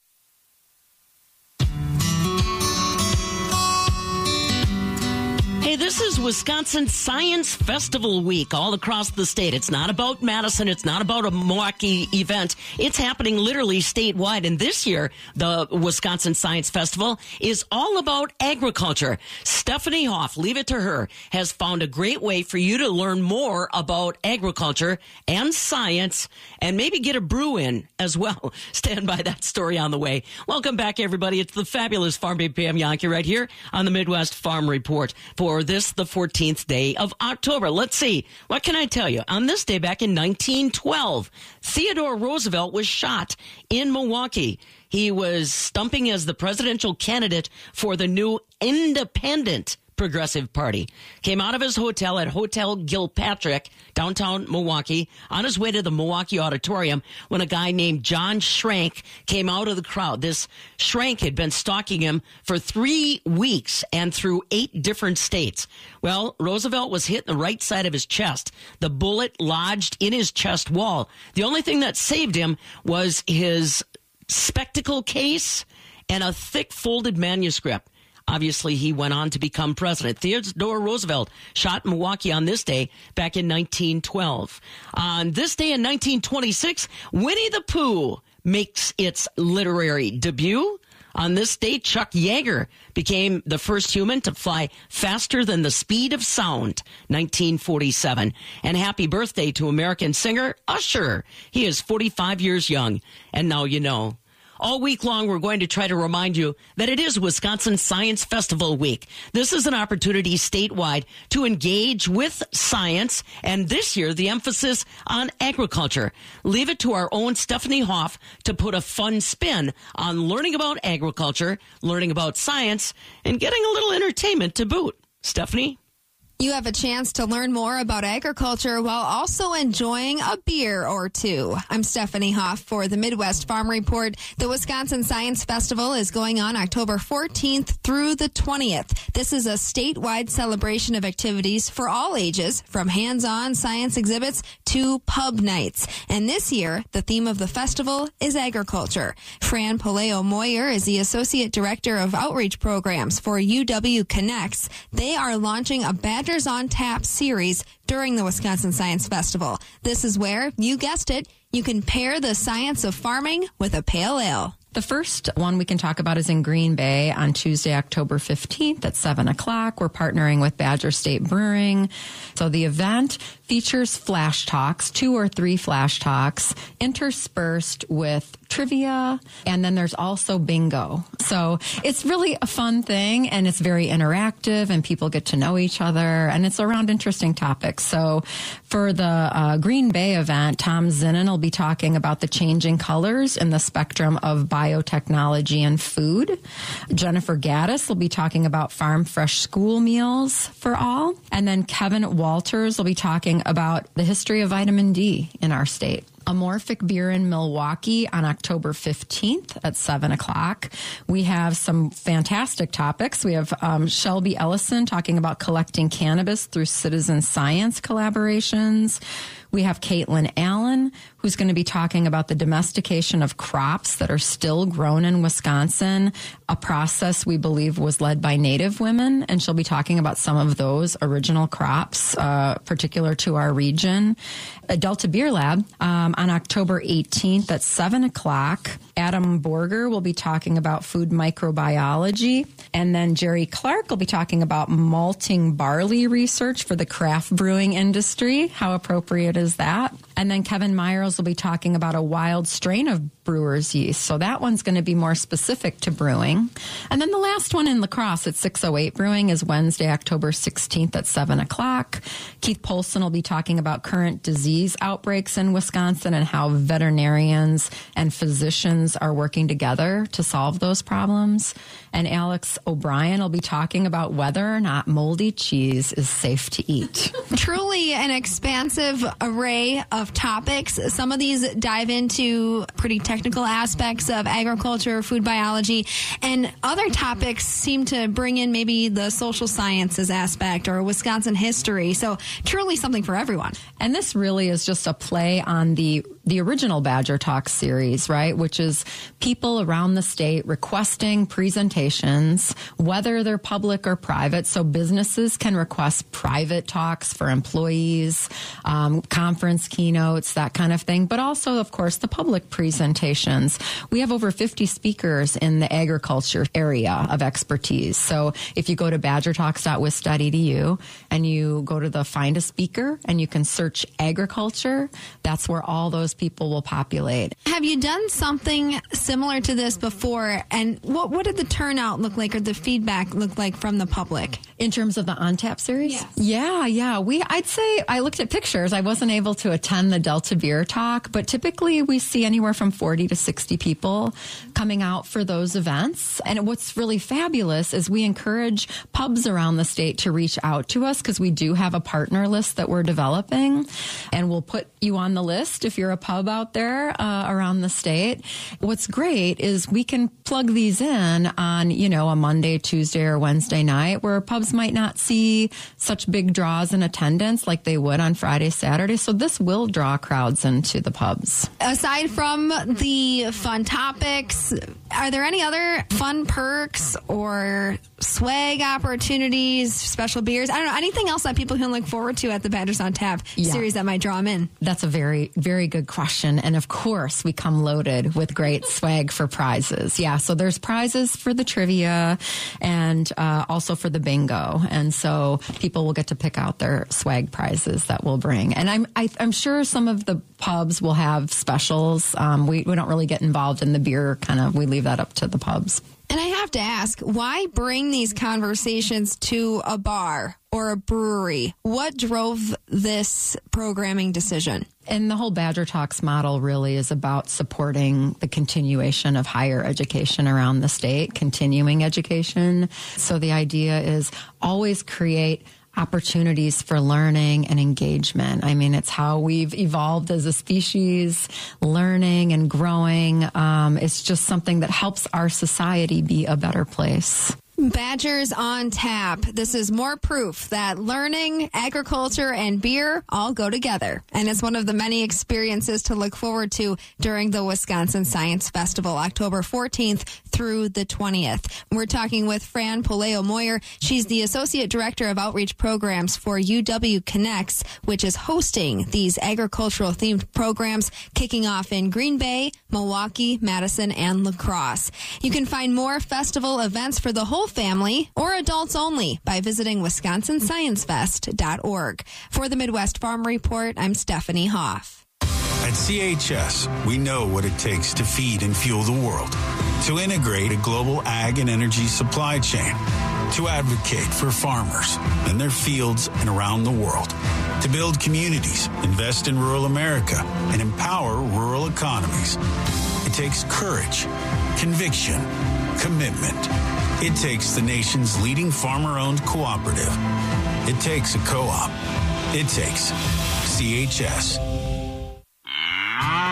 Hey, this is Wisconsin Science Festival Week all across the state. It's not about Madison. It's not about a Milwaukee event. It's happening literally statewide. And this year, the Wisconsin Science Festival is all about agriculture. Stephanie Hoff, leave it to her, has found a great way for you to learn more about agriculture and science and maybe get a brew in as well. Stand by that story on the way. Welcome back, everybody. It's the fabulous Farm Babe Pam Yankee right here on the Midwest Farm Report for this, the fourteenth day of October. Let's see. What can I tell you? On this day back in nineteen twelve, Theodore Roosevelt was shot in Milwaukee. He was stumping as the presidential candidate for the new Independent Progressive Party. Came out of his hotel at Hotel Gilpatrick, downtown Milwaukee, on his way to the Milwaukee Auditorium when a guy named John Schrank came out of the crowd. This Schrank had been stalking him for three weeks and through eight different states. Well, Roosevelt was hit in the right side of his chest. The bullet lodged in his chest wall. The only thing that saved him was his spectacle case and a thick folded manuscript. Obviously, he went on to become president. Theodore Roosevelt shot in Milwaukee on this day back in nineteen twelve. On this day in nineteen twenty-six, Winnie the Pooh makes its literary debut. On this day, Chuck Yeager became the first human to fly faster than the speed of sound, nineteen forty-seven. And happy birthday to American singer Usher. He is forty-five years young, and now you know. All week long, we're going to try to remind you that it is Wisconsin Science Festival Week. This is an opportunity statewide to engage with science, and this year, the emphasis on agriculture. Leave it to our own Stephanie Hoff to put a fun spin on learning about agriculture, learning about science, and getting a little entertainment to boot. Stephanie? You have a chance to learn more about agriculture while also enjoying a beer or two. I'm Stephanie Hoff for the Midwest Farm Report. The Wisconsin Science Festival is going on October fourteenth through the twentieth. This is a statewide celebration of activities for all ages, from hands-on science exhibits to pub nights. And this year, the theme of the festival is agriculture. Fran Poleo-Moyer is the Associate Director of Outreach Programs for U W Connects. They are launching a Badger on Tap series during the Wisconsin Science Festival. This is where, you guessed it, you can pair the science of farming with a pale ale. The first one we can talk about is in Green Bay on Tuesday, October fifteenth at seven o'clock. We're partnering with Badger State Brewing. So the event features flash talks, two or three flash talks, interspersed with trivia, and then there's also bingo. So it's really a fun thing, and it's very interactive, and people get to know each other, and it's around interesting topics. So for the uh, Green Bay event, Tom Zinnan will be talking about the changing colors in the spectrum of biotechnology and food. Jennifer Gaddis will be talking about farm fresh school meals for all. And then Kevin Walters will be talking about the history of vitamin D in our state. Amorphic Beer in Milwaukee on October fifteenth at seven o'clock. We have some fantastic topics. We have um, Shelby Ellison talking about collecting cannabis through citizen science collaborations. We have Caitlin Allen, who's going to be talking about the domestication of crops that are still grown in Wisconsin, a process we believe was led by Native women, and she'll be talking about some of those original crops, uh, particular to our region. A Delta Beer Lab um, on October eighteenth at seven o'clock. Adam Borger will be talking about food microbiology, and then Jerry Clark will be talking about malting barley research for the craft brewing industry. How appropriate is that? And then Kevin Myers will be talking about a wild strain of brewer's yeast. So that one's going to be more specific to brewing. And then the last one in La Crosse at six oh eight Brewing is Wednesday, October sixteenth at seven o'clock. Keith Polson will be talking about current disease outbreaks in Wisconsin and how veterinarians and physicians are working together to solve those problems. And Alex O'Brien will be talking about whether or not moldy cheese is safe to eat. Truly an expansive array of topics. Some of these dive into pretty technical aspects of agriculture, food biology, and other topics seem to bring in maybe the social sciences aspect or Wisconsin history. So truly something for everyone. And this really is just a play on the the original Badger Talk series, right? Which is people around the state requesting presentations, whether they're public or private. So businesses can request private talks for employees, um, conference keynotes, that kind of thing. But also, of course, the public presentations. We have over fifty speakers in the agriculture area of expertise. So if you go to badger talks dot wis dot e d u and you go to the Find a Speaker and you can search agriculture, that's where all those people will populate. Have you done something similar to this before? And what what did the turnout look like or the feedback look like from the public? In terms of the On Tap series? Yes. Yeah, yeah. We, I'd say I looked at pictures. I wasn't able to attend the Delta Beer Talk, but typically we see anywhere from forty to sixty people coming out for those events. And what's really fabulous is we encourage pubs around the state to reach out to us because we do have a partner list that we're developing, and we'll put you on the list if you're a pub out there uh, around the state. What's great is we can plug these in on, you know, a Monday, Tuesday, or Wednesday night where pubs might not see such big draws in attendance like they would on Friday, Saturday. So this will draw crowds into the pubs. Aside from the fun topics, are there any other fun perks or swag opportunities, special beers? I don't know, anything else that people can look forward to at the Badgers on Tap Yeah. series that might draw them in? That's a very, very good question. And of course, we come loaded with great swag for prizes. Yeah, so there's prizes for the trivia and uh, also for the bingo. And so people will get to pick out their swag prizes that we'll bring. And I'm I, I'm sure some of the pubs will have specials. Um, we, we don't really get involved in the beer, kind of, we leave that up to the pubs. And I have to ask, why bring these conversations to a bar or a brewery? What drove this programming decision? And the whole Badger Talks model really is about supporting the continuation of higher education around the state, continuing education. So the idea is always create opportunities for learning and engagement. I mean, it's how we've evolved as a species, learning and growing. Um, it's just something that helps our society be a better place. Badgers on Tap. This is more proof that learning, agriculture, and beer all go together. And it's one of the many experiences to look forward to during the Wisconsin Science Festival, October fourteenth through the twentieth. We're talking with Fran Poleo-Moyer. She's the Associate Director of Outreach Programs for U W Connects, which is hosting these agricultural-themed programs kicking off in Green Bay, Milwaukee, Madison, and La Crosse. You can find more festival events for the whole family or adults only by visiting wisconsin science fest dot org. For the Midwest Farm Report, I'm Stephanie Hoff. At C H S, we know what it takes to feed and fuel the world, to integrate a global ag and energy supply chain, to advocate for farmers and their fields and around the world, to build communities, invest in rural America, and empower rural economies. It takes courage, conviction, commitment. It takes the nation's leading farmer-owned cooperative. It takes a co-op. It takes C H S.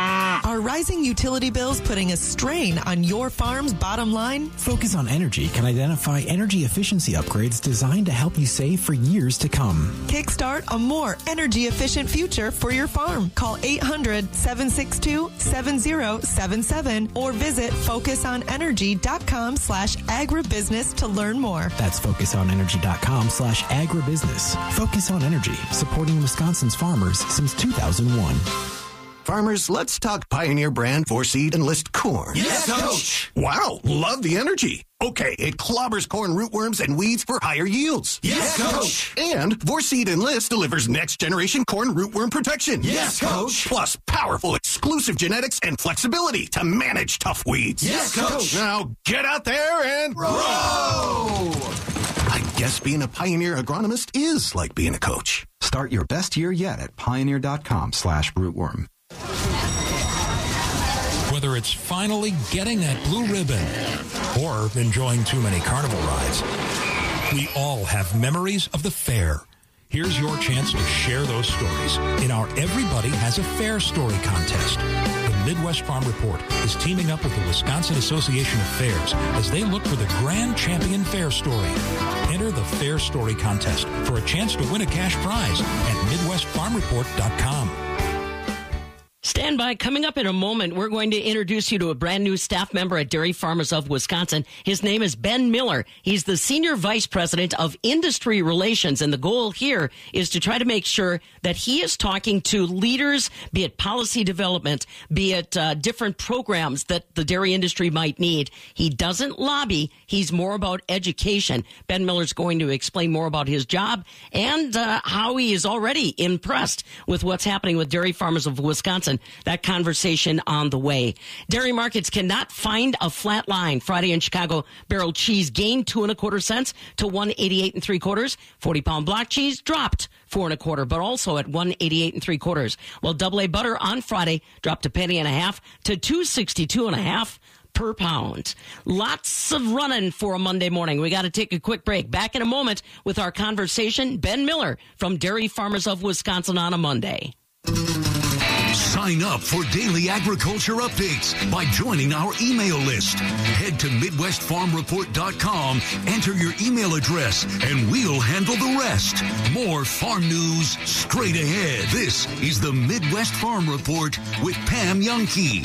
Are rising utility bills putting a strain on your farm's bottom line? Focus on Energy can identify energy efficiency upgrades designed to help you save for years to come. Kickstart a more energy-efficient future for your farm. Call eight hundred, seven six two, seven zero seven seven or visit focusonenergy.com slash agribusiness to learn more. That's focusonenergy.com slash agribusiness. Focus on Energy, supporting Wisconsin's farmers since two thousand one. Farmers, let's talk Pioneer brand four-seed Enlist corn. Yes, Coach! Wow, love the energy. Okay, it clobbers corn rootworms and weeds for higher yields. Yes, Coach! And four-seed Enlist delivers next-generation corn rootworm protection. Yes, Coach! Plus powerful exclusive genetics and flexibility to manage tough weeds. Yes, Coach! Now get out there and grow! I guess being a Pioneer agronomist is like being a coach. Start your best year yet at pioneer.com slash rootworm. Whether it's finally getting that blue ribbon or enjoying too many carnival rides, we all have memories of the fair. Here's your chance to share those stories in our Everybody Has a Fair Story contest. The Midwest Farm Report is teaming up with the Wisconsin Association of Fairs as they look for the grand champion fair story. Enter the Fair Story contest for a chance to win a cash prize at midwest farm report dot com. Stand by. Coming up in a moment, we're going to introduce you to a brand new staff member at Dairy Farmers of Wisconsin. His name is Ben Miller. He's the Senior Vice President of Industry Relations, and the goal here is to try to make sure that he is talking to leaders, be it policy development, be it uh, different programs that the dairy industry might need. He doesn't lobby. He's more about education. Ben Miller's going to explain more about his job and uh, how he is already impressed with what's happening with Dairy Farmers of Wisconsin. That conversation on the way. Dairy markets cannot find a flat line. Friday in Chicago, barrel cheese gained two and a quarter cents to one eighty-eight and three quarters. forty pound block cheese dropped four and a quarter, but also at one eighty-eight and three quarters. While double A butter on Friday dropped a penny and a half to two sixty-two and a half per pound. Lots of running for a Monday morning. We got to take a quick break. Back in a moment with our conversation. Ben Miller from Dairy Farmers of Wisconsin on a Monday. Sign up for daily agriculture updates by joining our email list. Head to midwest farm report dot com, enter your email address, and we'll handle the rest. More farm news straight ahead. This is the Midwest Farm Report with Pam Youngkey.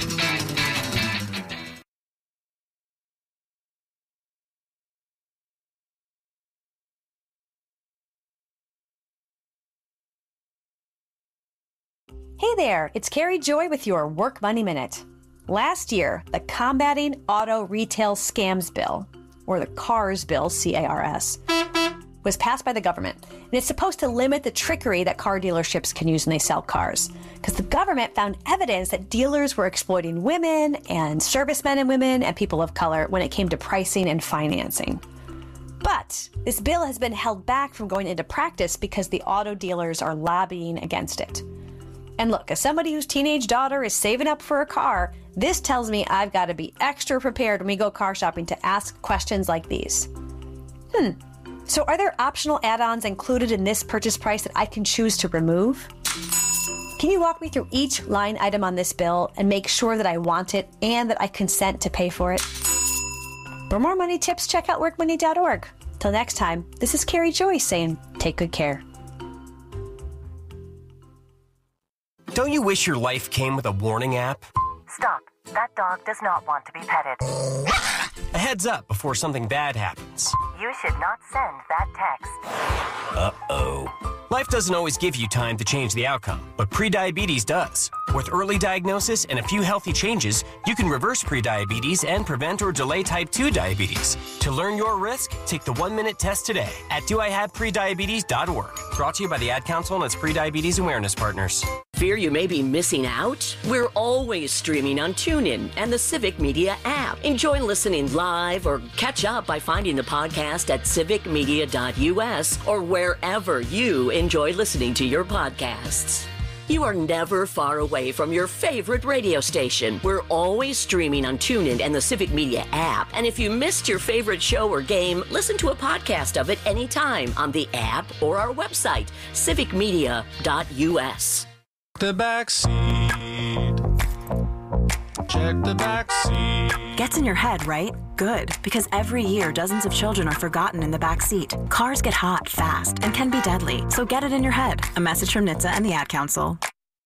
Hey there, it's Carrie Joy with your Work Money Minute. Last year, the Combating Auto Retail Scams Bill, or the CARS Bill, C A R S, was passed by the government. And it's supposed to limit the trickery that car dealerships can use when they sell cars. Because the government found evidence that dealers were exploiting women and servicemen and women and people of color when it came to pricing and financing. But this bill has been held back from going into practice because the auto dealers are lobbying against it. And look, as somebody whose teenage daughter is saving up for a car, this tells me I've got to be extra prepared when we go car shopping to ask questions like these. Hmm, so are there optional add-ons included in this purchase price that I can choose to remove? Can you walk me through each line item on this bill and make sure that I want it and that I consent to pay for it? For more money tips, check out work money dot org. Till next time, this is Carrie Joy saying, take good care. Don't you wish your life came with a warning app? Stop. That dog does not want to be petted. A heads up before something bad happens. You should not send that text. Uh-oh. Life doesn't always give you time to change the outcome, but prediabetes does. With early diagnosis and a few healthy changes, you can reverse prediabetes and prevent or delay type two diabetes. To learn your risk, take the one-minute test today at do I have prediabetes dot org. Brought to you by the Ad Council and its prediabetes awareness partners. Fear you may be missing out? We're always streaming on TuneIn and the Civic Media app. Enjoy listening live or catch up by finding the podcast at civic media dot u s or wherever you enjoy listening to your podcasts. You are never far away from your favorite radio station. We're always streaming on TuneIn and the Civic Media app. And if you missed your favorite show or game, listen to a podcast of it anytime on the app or our website, civic media dot u s. The backseat. check the back seat. Gets in your head, right? Good, because every year dozens of children are forgotten in the back seat. Cars get hot fast and can be deadly, so get it in your head. A message from N H T S A and the Ad Council.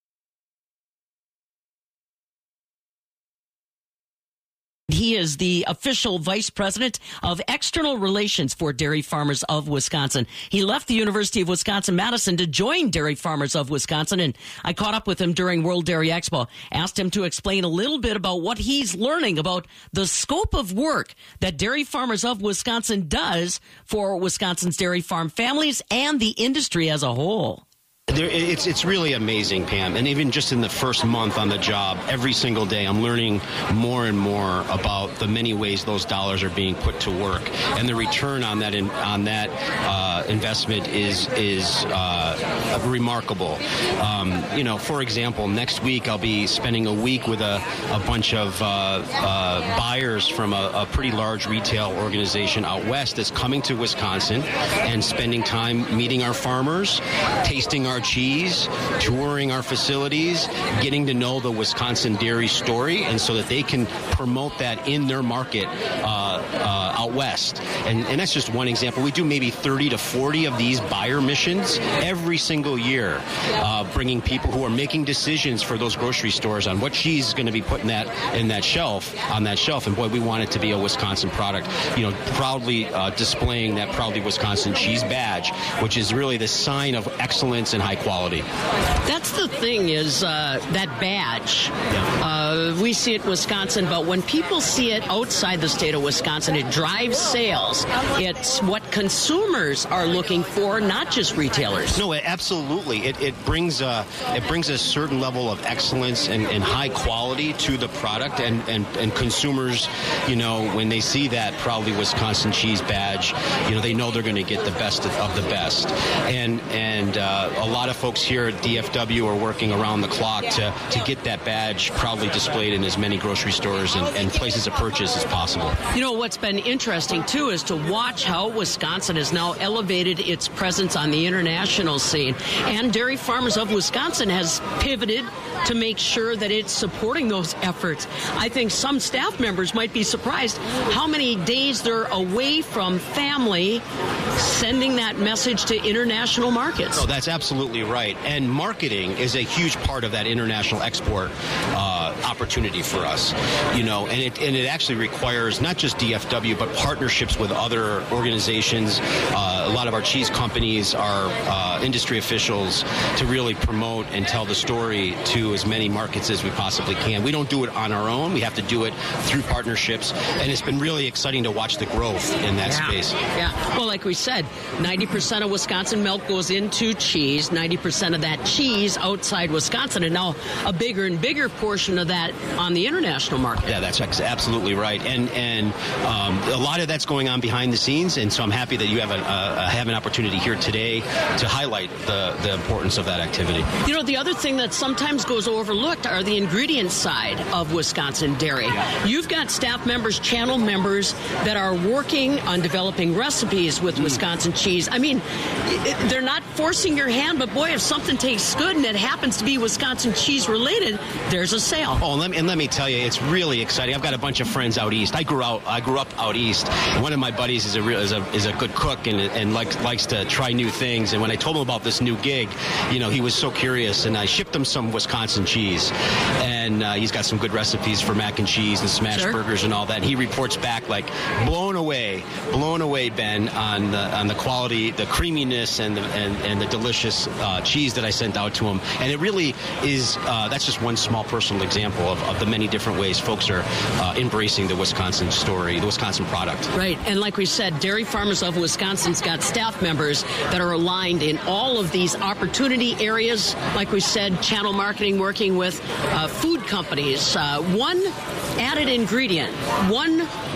He is the official vice president of external relations for Dairy Farmers of Wisconsin. He left the University of Wisconsin-Madison to join Dairy Farmers of Wisconsin, and I caught up with him during World Dairy Expo, asked him to explain a little bit about what he's learning about the scope of work that Dairy Farmers of Wisconsin does for Wisconsin's dairy farm families and the industry as a whole. There, it's it's really amazing, Pam. And even just in the first month on the job, every single day I'm learning more and more about the many ways those dollars are being put to work, and the return on that in, on that uh, investment is is uh, remarkable. Um, you know, for example, next week I'll be spending a week with a, a bunch of uh, uh, buyers from a, a pretty large retail organization out west that's coming to Wisconsin and spending time meeting our farmers, tasting our cheese, touring our facilities, getting to know the Wisconsin dairy story, and so that they can promote that in their market uh, uh, out west. And, and that's just one example. We do maybe thirty to forty of these buyer missions every single year, uh, bringing people who are making decisions for those grocery stores on what cheese is going to be put in that in that shelf, on that shelf. And boy, we want it to be a Wisconsin product. You know, proudly uh, displaying that Proudly Wisconsin cheese badge, which is really the sign of excellence and high quality. That's the thing is uh, that badge. Yeah. Uh, we see it in Wisconsin, but when people see it outside the state of Wisconsin, it drives sales. It's what consumers are looking for, not just retailers. No, absolutely. It, it brings a, it brings a certain level of excellence and, and high quality to the product, and, and, and consumers, you know, when they see that Proudly Wisconsin cheese badge, you know, they know they're going to get the best of the best. And, and uh, a lot of folks here at D F W are working around the clock to, to get that badge proudly displayed in as many grocery stores and, and places of purchase as possible. You know, what's been interesting, too, is to watch how Wisconsin has now elevated its presence on the international scene. And Dairy Farmers of Wisconsin has pivoted to make sure that it's supporting those efforts. I think some staff members might be surprised how many days they're away from family sending that message to international markets. No, that's absolutely right. And marketing is a huge part of that international export uh, opportunity for us. You know, and it and it actually requires not just D F W, but partnerships with other organizations. Uh, a lot of our cheese companies, our uh, industry officials, to really promote and tell the story to as many markets as we possibly can. We don't do it on our own. We have to do it through partnerships. And it's been really exciting to watch the growth in that yeah. space. Yeah. Well, like we said, ninety percent of Wisconsin milk goes into cheese, ninety percent of that cheese outside Wisconsin, and now a bigger and bigger portion of that on the international market. Yeah, that's absolutely right. And and um, a lot of that's going on behind the scenes, and so I'm happy that you have, a, uh, have an opportunity here today to highlight the, the importance of that activity. You know, the other thing that sometimes goes overlooked are the ingredient side of Wisconsin dairy. Yeah. You've got staff members, channel members that are working on developing recipes with mm. Wisconsin cheese. I mean, it, they're not forcing your hand, but boy, if something tastes good and it happens to be Wisconsin cheese related, there's a sale. Oh, and let me, and let me tell you, it's really exciting. I've got a bunch of friends out east. I grew out, I grew up out east. One of my buddies is a real, is a is a good cook and and likes likes to try new things. And when I told him about this new gig, you know, he was so curious, and I shipped him some Wisconsin cheese, and uh, he's got some good recipes for mac and cheese and smash sure. burgers and all that. And he reports back like blown away, blown away, Ben, on the on the quality, the creaminess, and the and, and the delicious uh, cheese that I sent out to him. And it really is. Uh, that's just one small personal example of, of the many different ways folks are uh, embracing the Wisconsin story, the Wisconsin product. Right, and like we said, Dairy Farmers of Wisconsin's got staff members that are aligned in all of these opportunity areas. Like we said, channel marketing, working with uh, food companies. Uh, one added ingredient, one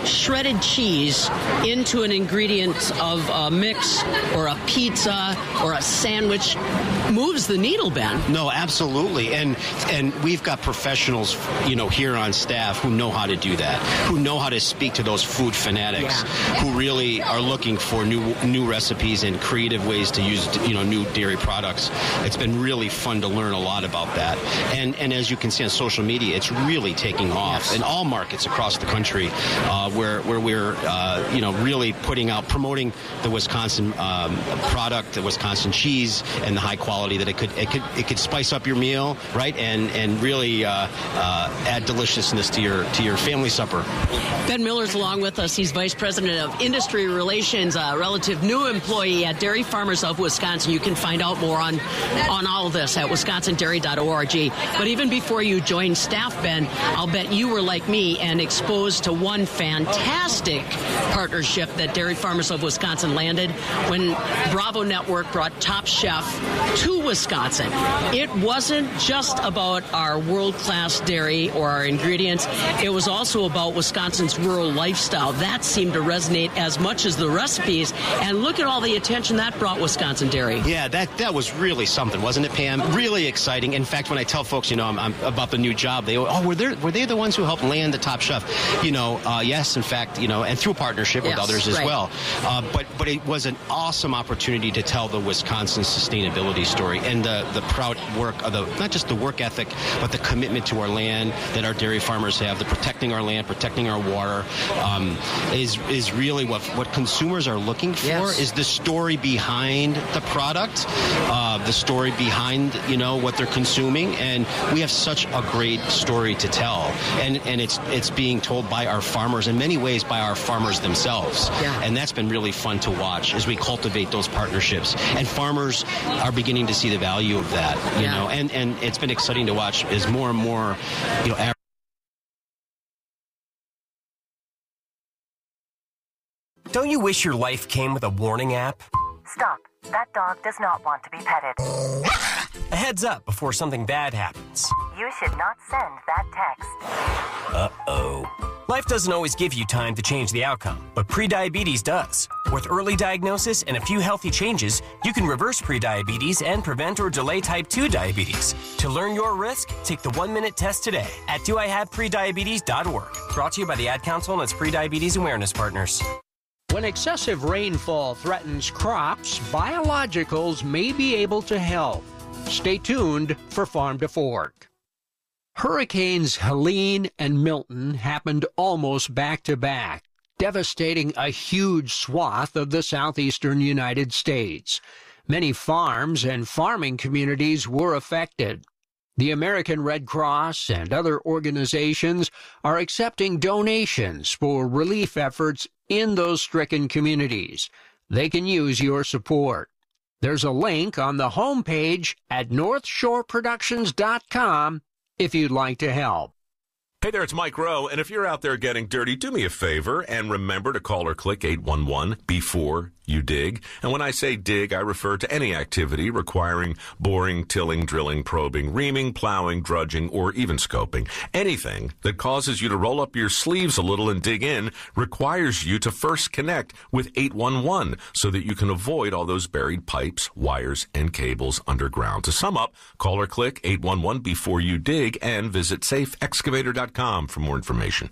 shredded cheese into an ingredient of a mix or a pizza or a sandwich moves the needle, Ben. No, absolutely. And and we've got professionals, you know, here on staff who know how to do that, who know how to speak to those food fanatics, yeah. who really are looking for new new recipes and creative ways to use, you know, new dairy products. It's been really fun to learn a lot about that. And and as you can see on social media, it's really taking off yes. in all markets across the country, uh, where where we're uh, you know really putting out, promoting the Wisconsin um, product, the Wisconsin cheese, and the high quality that it could it could it could spice up your meal, right, and and really uh, uh, add deliciousness to your to your family supper. Ben Miller's along with us. He's Vice President of Industry Relations, a relative new employee at Dairy Farmers of Wisconsin. You can find out more on on all of this at wisconsin dairy dot org. But even before you joined staff, Ben, I'll bet you were like me and exposed to one fantastic partnership that Dairy Farmers of Wisconsin landed when Bravo Network brought Top Chef to Wisconsin. It wasn't just about our world-class dairy or our ingredients. It was also about Wisconsin's rural lifestyle. That seemed to resonate as much as the recipes. And look at all the attention that brought Wisconsin dairy. Yeah, that, that was really something, wasn't it, Pam? Really exciting. In fact, when I tell folks, you know, I'm, I'm about the new job, they go, oh, were they, were they the ones who helped land the Top Chef? You know, uh, yes, in fact, you know, and through partnership yes, with others as right. well. Uh, but but it was an awesome opportunity to tell the Wisconsin sustainability story and the, the proud work of the, not just the work ethic, but the commitment to our land that our dairy farmers have, the protecting our land, protecting our water, um, is is really what what consumers are looking for, yes. is the story behind the product, uh, the story behind, you know, what they're consuming. And we have such a great story to tell. And and it's it's being told by our farmers, in many ways by our farmers themselves. Yeah. And that's been really fun to watch as we cultivate those partnerships. And farmers are beginning to see the value of that, you yeah. know, and, and it's been exciting to watch as more and more, you know, Don't you wish your life came with a warning app? Stop. That dog does not want to be petted. A heads up before something bad happens. You should not send that text. Uh-oh. Life doesn't always give you time to change the outcome, but prediabetes does. With early diagnosis and a few healthy changes, you can reverse prediabetes and prevent or delay type two diabetes. To learn your risk, take the one-minute test today at do I have prediabetes dot org. Brought to you by the Ad Council and its prediabetes awareness partners. When excessive rainfall threatens crops, biologicals may be able to help. Stay tuned for Farm to Fork. Hurricanes Helene and Milton happened almost back-to-back, devastating a huge swath of the southeastern United States. Many farms and farming communities were affected. The American Red Cross and other organizations are accepting donations for relief efforts in those stricken communities. They can use your support. There's a link on the homepage at north shore productions dot com if you'd like to help. Hey there, it's Mike Rowe, and if you're out there getting dirty, do me a favor and remember to call or click eight one one before you dig. And when I say dig, I refer to any activity requiring boring, tilling, drilling, probing, reaming, plowing, drudging, or even scoping. Anything that causes you to roll up your sleeves a little and dig in requires you to first connect with eight one one so that you can avoid all those buried pipes, wires, and cables underground. To sum up, call or click eight one one before you dig and visit safe excavator dot com for more information.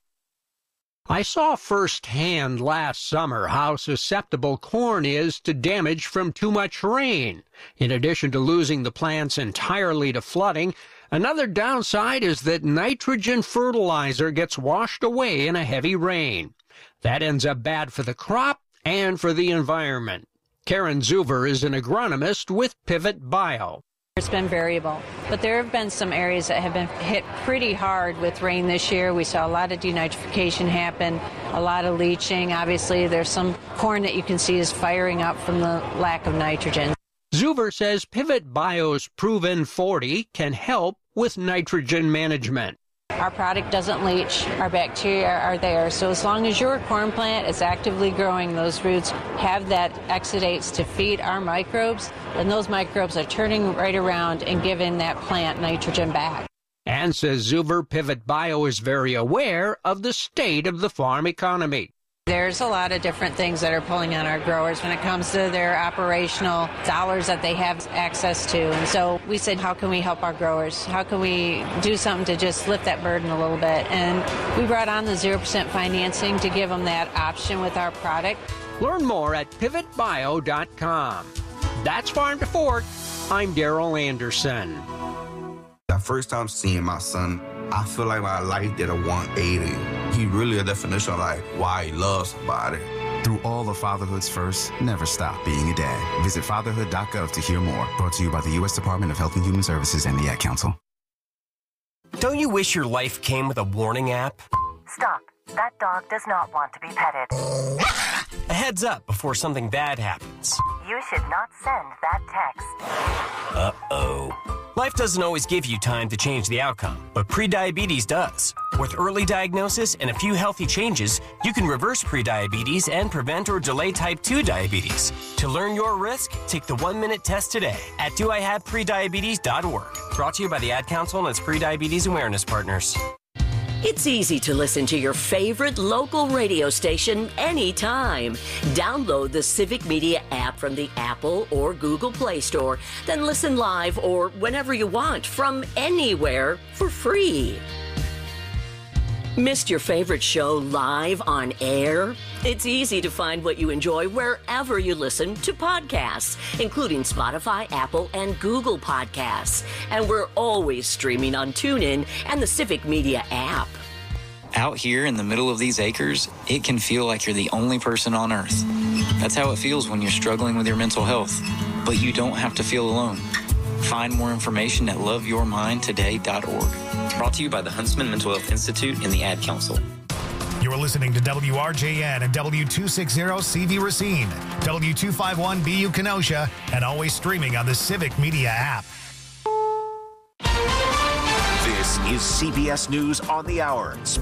I saw firsthand last summer how susceptible corn is to damage from too much rain. In addition to losing the plants entirely to flooding, another downside is that nitrogen fertilizer gets washed away in a heavy rain. That ends up bad for the crop and for the environment. Karen Zuver is an agronomist with Pivot Bio. It's been variable, but there have been some areas that have been hit pretty hard with rain this year. We saw a lot of denitrification happen, a lot of leaching. Obviously, there's some corn that you can see is firing up from the lack of nitrogen. Zuver says Pivot Bio's Proven forty can help with nitrogen management. Our product doesn't leach. Our bacteria are there. So as long as your corn plant is actively growing, those roots have that exudates to feed our microbes, and those microbes are turning right around and giving that plant nitrogen back. and says Zuber Pivot Bio is very aware of the state of the farm economy. There's a lot of different things that are pulling on our growers when it comes to their operational dollars that they have access to. And so we said, how can we help our growers? How can we do something to just lift that burden a little bit? And we brought on the zero percent financing to give them that option with our product. Learn more at pivot bio dot com. That's Farm to Fork. I'm Daryl Anderson. The first time seeing my son, I feel like my life did a one eighty. He really a definition of like why he loves somebody. Through all of fatherhood's first, never stop being a dad. Visit fatherhood dot gov to hear more. Brought to you by the U S Department of Health and Human Services and the Ad Council. Don't you wish your life came with a warning app? Stop. That dog does not want to be petted. A heads up before something bad happens. You should not send that text. Uh-oh. Life doesn't always give you time to change the outcome, but prediabetes does. With early diagnosis and a few healthy changes, you can reverse prediabetes and prevent or delay type two diabetes. To learn your risk, take the one-minute test today at do I have prediabetes dot org. Brought to you by the Ad Council and its prediabetes awareness partners. It's easy to listen to your favorite local radio station anytime. Download the Civic Media app from the Apple or Google Play Store, then listen live or whenever you want from anywhere for free. Missed your favorite show live on air? It's easy to find what you enjoy wherever you listen to podcasts, including Spotify, Apple, and Google Podcasts. And we're always streaming on TuneIn and the Civic Media app. Out here in the middle of these acres, it can feel like you're the only person on earth. That's how it feels when you're struggling with your mental health. But you don't have to feel alone. Find more information at love your mind today dot org. Brought to you by the Huntsman Mental Health Institute and the Ad Council. You're listening to W R J N and W two sixty C V Racine, W two fifty-one B U Kenosha, and always streaming on the Civic Media app. This is C B S News on the Hour.